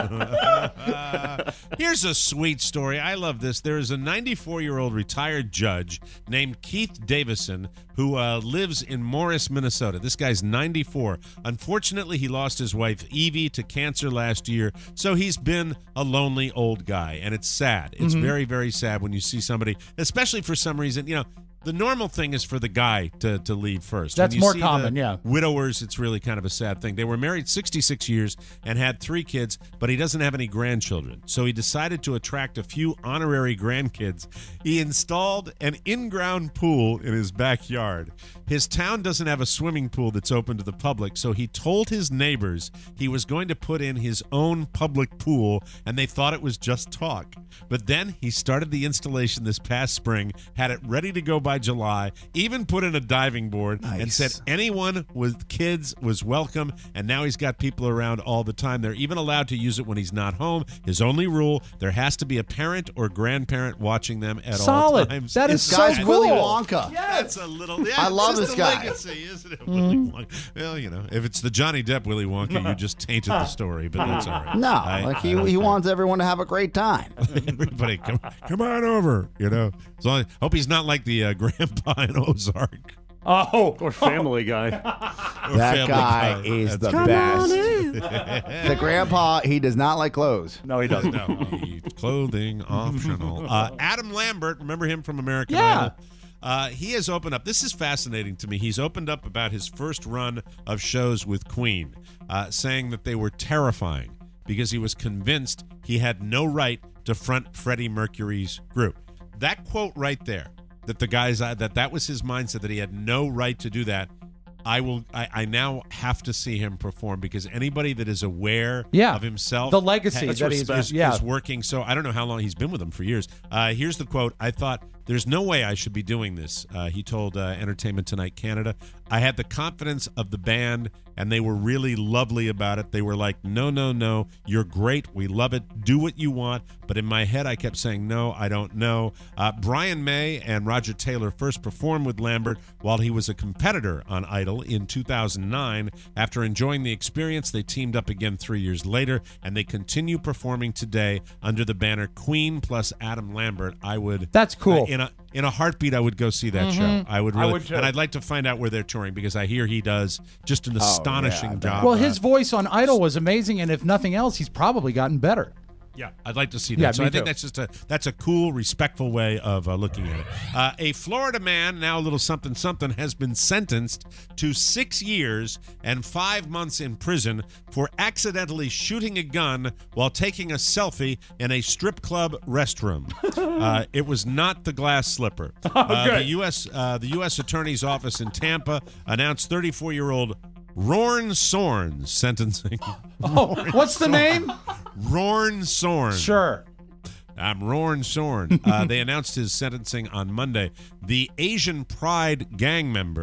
Uh, here's a sweet story. I love this. There is a ninety-four-year-old retired judge named Keith Davison who uh, lives in Morris, Minnesota. This guy's ninety-four. Unfortunately, he lost his wife Evie to cancer last year, so he's been a lonely old guy, and it's sad. It's Mhm. very, very sad when you see somebody, especially for some reason, you know. The normal thing is for the guy to, to leave first. That's When you more see common, the yeah. Widowers, it's really kind of a sad thing. They were married sixty-six years and had three kids, but he doesn't have any grandchildren. So he decided to attract a few honorary grandkids. He installed an in-ground pool in his backyard. His town doesn't have a swimming pool that's open to the public, so he told his neighbors he was going to put in his own public pool, and they thought it was just talk. But then he started the installation this past spring, had it ready to go by July, even put in a diving board, and said anyone with kids was welcome, and now he's got people around all the time. They're even allowed to use it when he's not home. His only rule, there has to be a parent or grandparent watching them at all Solid. times. That is This guy's so Willy cool. Wonka. That's a little. Yeah, I it's love just this a guy. legacy, isn't it? Willy Wonka. Well, you know, if it's the Johnny Depp Willy Wonka, you just tainted the story, but that's all right. No, I- like I he, don't he care. wants everyone to have a great time. Everybody, come, come on over. You know, as long as, hope he's not like the uh, grandpa in Ozark. Oh, or Family Guy. Or That Family guy Guy. is That's the right. best. The grandpa, he does not like clothes. No, he doesn't. No, he- clothing optional. Uh, Adam Lambert, remember him from American Yeah. Idol? Uh, he has opened up. This is fascinating to me. He's opened up about his first run of shows with Queen, uh, saying that they were terrifying because he was convinced he had no right to front Freddie Mercury's group. That quote right there, that the guys uh, that that was his mindset, that he had no right to do that. I will. I, I now have to see him perform because anybody that is aware Yeah. of himself, The legacy has- that he's- is, yeah. is working. So I don't know how long he's been with them for years. Uh, here's the quote. I thought, there's no way I should be doing this. Uh, he told uh, Entertainment Tonight Canada. I had the confidence of the band, and they were really lovely about it. They were like, no, no, no, you're great. We love it. Do what you want. But in my head, I kept saying, no, I don't know. Uh, Brian May and Roger Taylor first performed with Lambert while he was a competitor on Idol in two thousand nine. After enjoying the experience, they teamed up again three years later, and they continue performing today under the banner Queen plus Adam Lambert. I would. That's cool. Uh, in a in a heartbeat, I would go see that Mhm. show. I would I really, would too. and I'd like to find out where they're touring because I hear he does just an Oh, astonishing yeah, I bet. job. Well, uh, his voice on Idol was amazing, and if nothing else, he's probably gotten better. Yeah, I'd like to see that. Yeah, so me I think too. that's just a that's a cool, respectful way of uh, looking at it. Uh, a Florida man, now a little something something, has been sentenced to six years and five months in prison for accidentally shooting a gun while taking a selfie in a strip club restroom. uh, it was not the glass slipper. Uh, good. the U S uh, the U S Attorney's Office in Tampa announced thirty-four-year-old Rorn Sorn's sentencing. Oh, what's the name? Rorn Sorn. Sure. I'm Rorn Sorn. Uh, they announced his sentencing on Monday. The Asian Pride gang member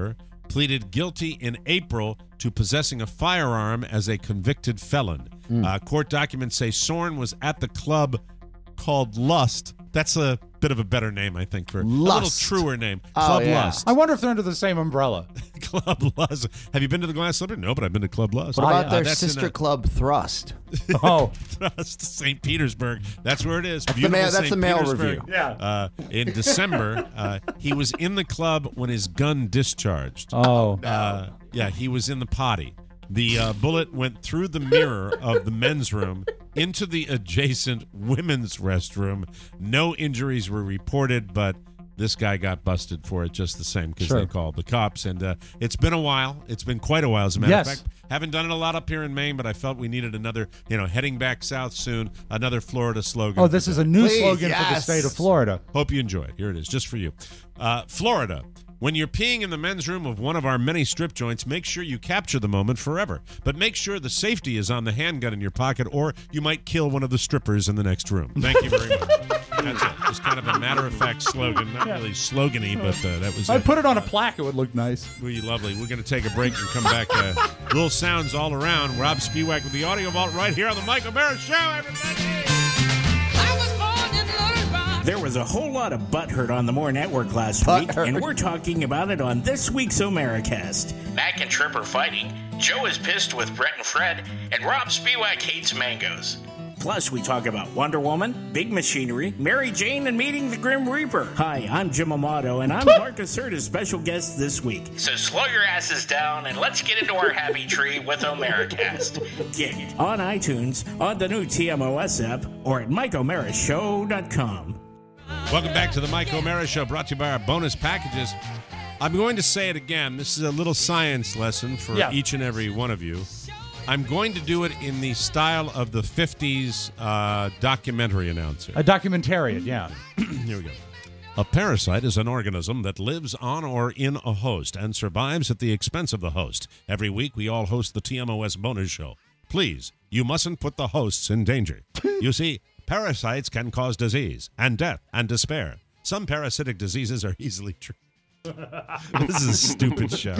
pleaded guilty in April to possessing a firearm as a convicted felon. Mm. Uh, court documents say Soren was at the club called Lust. That's a bit of a better name, I think, for Lust. a little truer name. Oh, Club yeah. Lust. I wonder if they're under the same umbrella. Club Lust. Have you been to the Glass Slipper? No, but I've been to Club Lust. What about Uh, their that's in, sister uh, club, Thrust? Oh, Thrust, Saint Petersburg. That's where it is. That's the Beautiful mail- that's Saint the mail Petersburg. review. Yeah. Uh, in December, uh, he was in the club when his gun discharged. Oh. Uh, yeah, he was in the potty. The uh, bullet went through the mirror of the men's room into the adjacent women's restroom. No injuries were reported, but this guy got busted for it just the same because Sure. they called the cops. And uh, it's been a while. It's been quite a while, as a matter Yes. of fact. Haven't done it a lot up here in Maine, but I felt we needed another, you know, heading back south soon, another Florida slogan. Oh, this is a new Please, slogan for the yes. state of Florida. Hope you enjoy it. Here it is, just for you. Uh, Florida. When you're peeing in the men's room of one of our many strip joints, make sure you capture the moment forever. But make sure the safety is on the handgun in your pocket, or you might kill one of the strippers in the next room. Thank you very much. That's it. Just kind of a matter-of-fact slogan. Not really slogany, but uh, that was I'd it. put it on a plaque. It would look nice. Really lovely. We're going to take a break and come back. Uh, little sounds all around. Rob Spiewak with the Audio Vault right here on the Michael Barrett Show, everybody. There was a whole lot of butthurt on the More Network last week, Butthurt. and we're talking about it on this week's Omericast. Mac and Trip are fighting, Joe is pissed with Brett and Fred, and Rob Spiewak hates mangoes. Plus, we talk about Wonder Woman, Big Machinery, Mary Jane, and meeting the Grim Reaper. Hi, I'm Jim Amato, and I'm Marcus Hurd as special guest this week. So slow your asses down, and let's get into our happy tree with Omericast. Get it on iTunes, on the new T M O S app, or at mike o'mara show dot com. Welcome back to the Mike O'Mara Show, brought to you by our bonus packages. I'm going to say it again. This is a little science lesson for Yeah. each and every one of you. I'm going to do it in the style of the fifties uh, documentary announcer. A documentarian, yeah. Here we go. A parasite is an organism that lives on or in a host and survives at the expense of the host. Every week, we all host the T M O S bonus show. Please, you mustn't put the hosts in danger. You see, parasites can cause disease and death and despair. Some parasitic diseases are easily treated. This is a stupid show.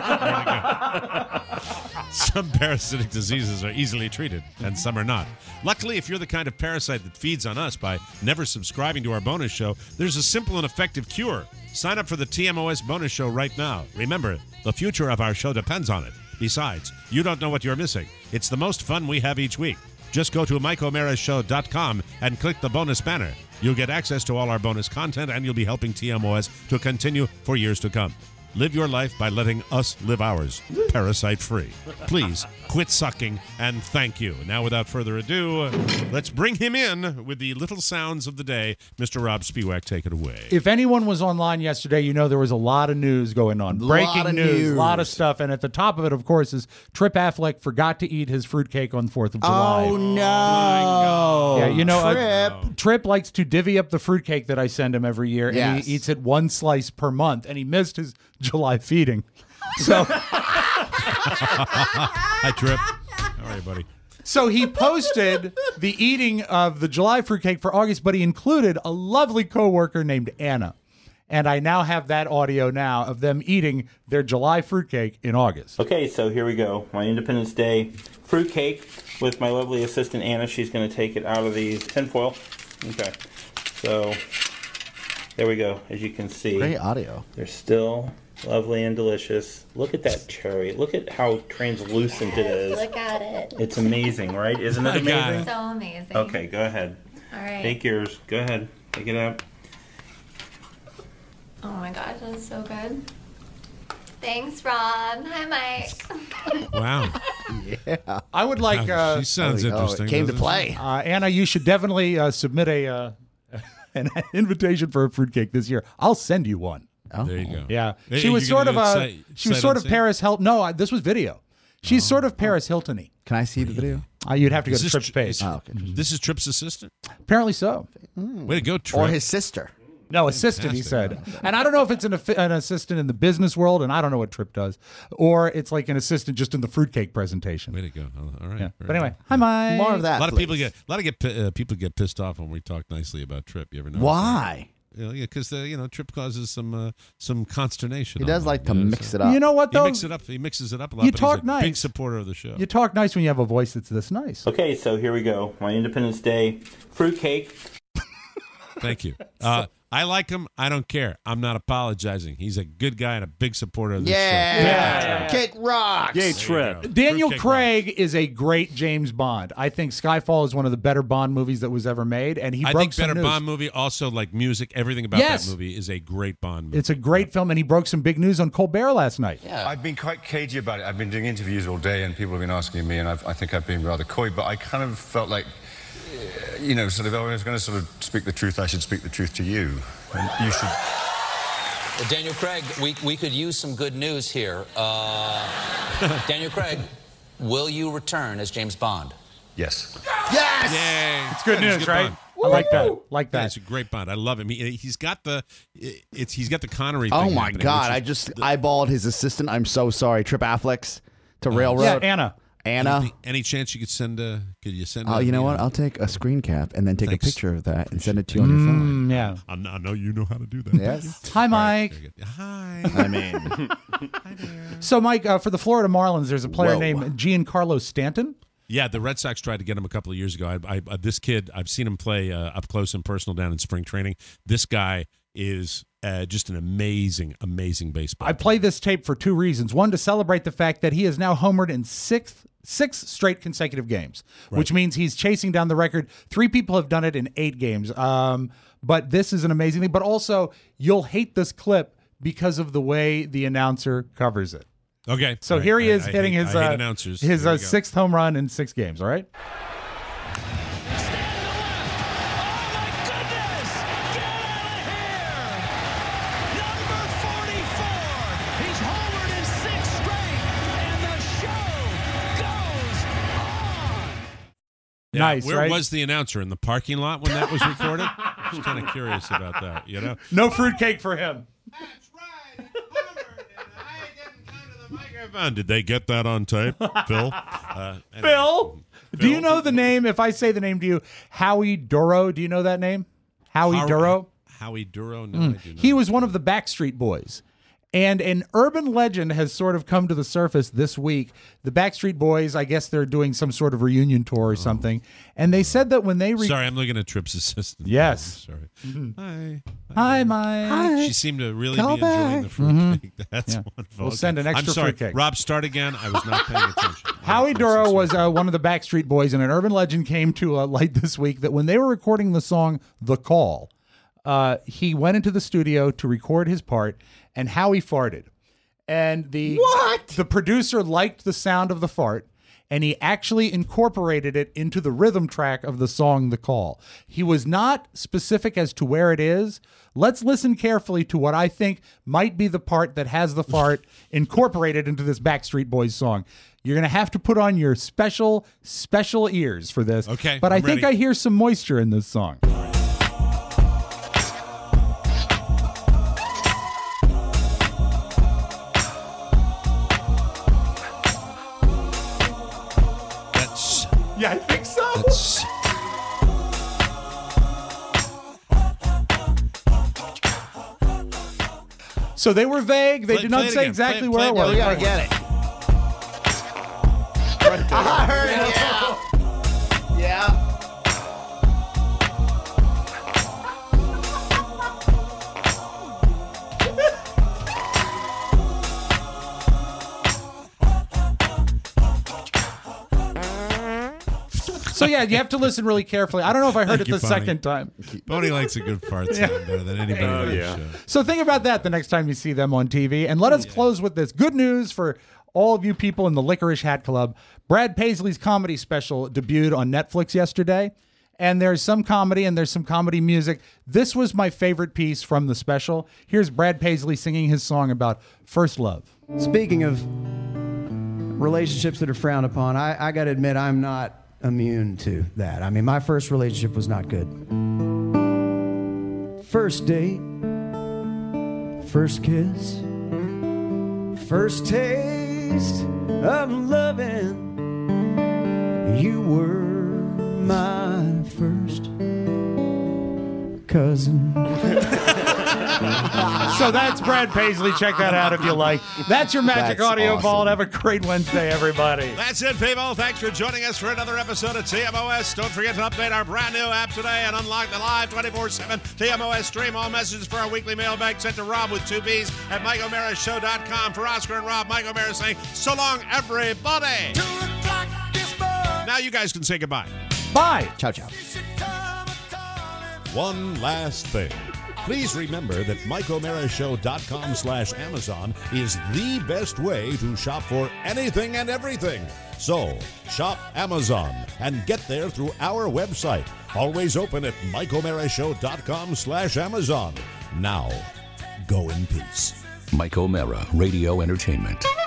Some parasitic diseases are easily treated, and some are not. Luckily, if you're the kind of parasite that feeds on us by never subscribing to our bonus show, there's a simple and effective cure. Sign up for the T M O S bonus show right now. Remember, the future of our show depends on it. Besides, you don't know what you're missing. It's the most fun we have each week. Just go to mike o'mara show dot com and click the bonus banner. You'll get access to all our bonus content, and you'll be helping T M O S to continue for years to come. Live your life by letting us live ours, parasite-free. Please, quit sucking, and thank you. Now, without further ado, let's bring him in with the little sounds of the day. Mister Rob Spiewak, take it away. If anyone was online yesterday, you know there was a lot of news going on. Breaking of news, a lot of news. stuff. And at the top of it, of course, is Trip Affleck forgot to eat his fruitcake on fourth of July. Oh, no. Yeah, you know, Trip. uh, Trip likes to divvy up the fruitcake that I send him every year, and Yes. he eats it one slice per month, and he missed his July feeding. So, Hi, Trip. How are you, buddy? so he posted the eating of the July fruitcake for August, but he included a lovely coworker named Anna. And I now have that audio now of them eating their July fruitcake in August. Okay, so here we go. My Independence Day fruitcake with my lovely assistant Anna. She's going to take it out of the tinfoil. Okay, so there we go. As you can see, Great audio. they're still lovely and delicious. Look at that cherry. Look at how translucent it is. Look at it. It's amazing, right? Isn't it I got amazing? So amazing. Okay, go ahead. All right. Take yours. Go ahead. Take it out. Oh my gosh, that's so good. Thanks, Rob. Hi, Mike. Wow. Yeah. I would like. Uh, She sounds Oh, it interesting. came to doesn't she? play. Uh, Anna, you should definitely uh, submit a uh, an invitation for a fruitcake this year. I'll send you one. Oh. There you go. Yeah, Hey, she you was gonna sort of do it a sight- she was sight sort of unseen? Paris Hilton. No, I, this was video. She's sort of Paris Hilton-y. Can I see the video? Uh, you'd have to go Is to this Trip's tr- page. is- Oh, okay. This is Trip's assistant? Apparently so. Way to go, Trip. Or his sister. No, assistant, he said. And I don't know if it's an, affi- an assistant in the business world, and I don't know what Trip does, or it's like an assistant just in the fruitcake presentation. Way to go. All right. Yeah. Very But anyway, good. hi, Mike. More of that. A lot of please. people get a lot of get pi- uh, people get pissed off when we talk nicely about Trip. You ever know? Why? You know, yeah, because the you know Trip causes some uh, some consternation. He does on like them, to you know, mix so- it up. You know what, He though? mixes it up. He mixes it up a lot. You but talk he's a Big nice. supporter of the show. You talk nice when you have a voice that's this nice. Okay, so here we go. My Independence Day fruitcake. Thank you. Uh, I like him. I don't care. I'm not apologizing. He's a good guy and a big supporter of this Yeah. show. Yeah. Kick rocks. Yay, Trip. Daniel Fruitcake Craig is a great James Bond. I think Skyfall is one of the better Bond movies that was ever made, and he I broke think some better news. Bond movie. Also, like music, everything about Yes. that movie is a great Bond movie. It's a great film, and he broke some big news on Colbert last night. Yeah. I've been quite cagey about it. I've been doing interviews all day, and people have been asking me, and I've, I think I've been rather coy, but I kind of felt like, uh, you know, sort of, oh, I was going to sort of speak the truth. I should speak the truth to you. And you should. Well, Daniel Craig, we, we could use some good news here. Uh, Daniel Craig, will you return as James Bond? Yes. Yes! Yay. It's good He's a news, right? Bond. I like that. Like Yeah, that. it's a great Bond. I love him. He, he's got the it's he's got the Connery. Oh thing my happening, God! which I is just the- eyeballed his assistant. I'm so sorry. Trip Affleck's to Railroad. Yeah, Anna. Anna. Any, any chance you could send a? Could you send? Oh, a, you know what? I'll take a screen cap and then take Thanks. a picture of that and send it to you on your phone. Mm, yeah. I know- I know you know how to do that. Yes. Hi, Mike. Very good. Hi. I mean, So, Mike, uh, for the Florida Marlins, there's a player Whoa. named Giancarlo Stanton. Yeah, the Red Sox tried to get him a couple of years ago. I, I, uh, this kid, I've seen him play uh, up close and personal down in spring training. This guy is uh, just an amazing, amazing baseball. I play this tape for two reasons. One, to celebrate the fact that he has now homered in six six straight consecutive games, Right. which means he's chasing down the record. Three people have done it in eight games. Um, but this is an amazing thing. But also, you'll hate this clip because of the way the announcer covers it. Okay. So All right. here he I- is I hitting hate- his I hate uh, announcers. his Here uh, we go. sixth home run in six games. All right. He's homered in six straight, and the show goes on. Yeah, Nice, Where right? was the announcer? In the parking lot when that was recorded? I was kind of curious about that, you know? No fruitcake for him. Did they get that on tape, Phil? Uh, anyway. Phil, do you know the name? If I say the name to you, Howie Duro, do you know that name? Howie How- Duro? Howie Duro? No, Mm. I do not. He was one of the Backstreet Boys. And an urban legend has sort of come to the surface this week. The Backstreet Boys, I guess they're doing some sort of reunion tour or something. And they said that when they... Re- Sorry, I'm looking at Tripp's assistant. Yes. I'm sorry. Mhm. Hi. Hi, Mike. She seemed to really Call be enjoying back. the fruitcake. Mhm. That's Yeah. wonderful. We'll send an extra I'm sorry. fruitcake. Rob, start again. I was not paying attention. Howie Duro was uh, one of the Backstreet Boys, and an urban legend came to uh, light this week that when they were recording the song "The Call," uh, he went into the studio to record his part, and Howie farted. And the what? The producer liked the sound of the fart, and he actually incorporated it into the rhythm track of the song "The Call." He was not specific as to where it is. Let's listen carefully to what I think might be the part that has the fart incorporated into this Backstreet Boys song. You're going to have to put on your special, special ears for this. Okay, But I I'm think ready. I hear some moisture in this song. That's. Yeah, I think so. That's. So they were vague. They Play- did play not it say again. exactly Play- where play it it was. again. we gotta get it. I heard it. Yeah. Yeah. So yeah, you have to listen really carefully. I don't know if I heard Thank it you, the Bonnie. second time. Bonnie likes a good fart sound better than anybody Oh, on the yeah. show. So think about that the next time you see them on T V. And let us close with this good news for all of you people in the Licorice Hat Club. Brad Paisley's comedy special debuted on Netflix yesterday. And there's some comedy and there's some comedy music. This was my favorite piece from the special. Here's Brad Paisley singing his song about first love. Speaking of relationships that are frowned upon, I, I got to admit I'm not immune to that. I mean, my first relationship was not good. First date, first kiss, first taste of loving. You were my first cousin. So that's Brad Paisley. Check that out if you like. That's your Magic That's Audio awesome. Vault. Have a great Wednesday, everybody. That's it, people. Thanks for joining us for another episode of T M O S. Don't forget to update our brand new app today and unlock the live twenty-four seven T M O S stream. All messages for our weekly mailbag sent to Rob with two B's at Mike O'Mara Show dot com. For Oscar and Rob, Mike O'Mara saying, so long, everybody. Now you guys can say goodbye. Bye. Ciao, ciao. One last thing. Please remember that Mike O'Mara Show dot com slash Amazon is the best way to shop for anything and everything. So, shop Amazon and get there through our website. Always open at Mike O'Mara Show dot com slash Amazon. Now, go in peace. Mike O'Mara Radio Entertainment.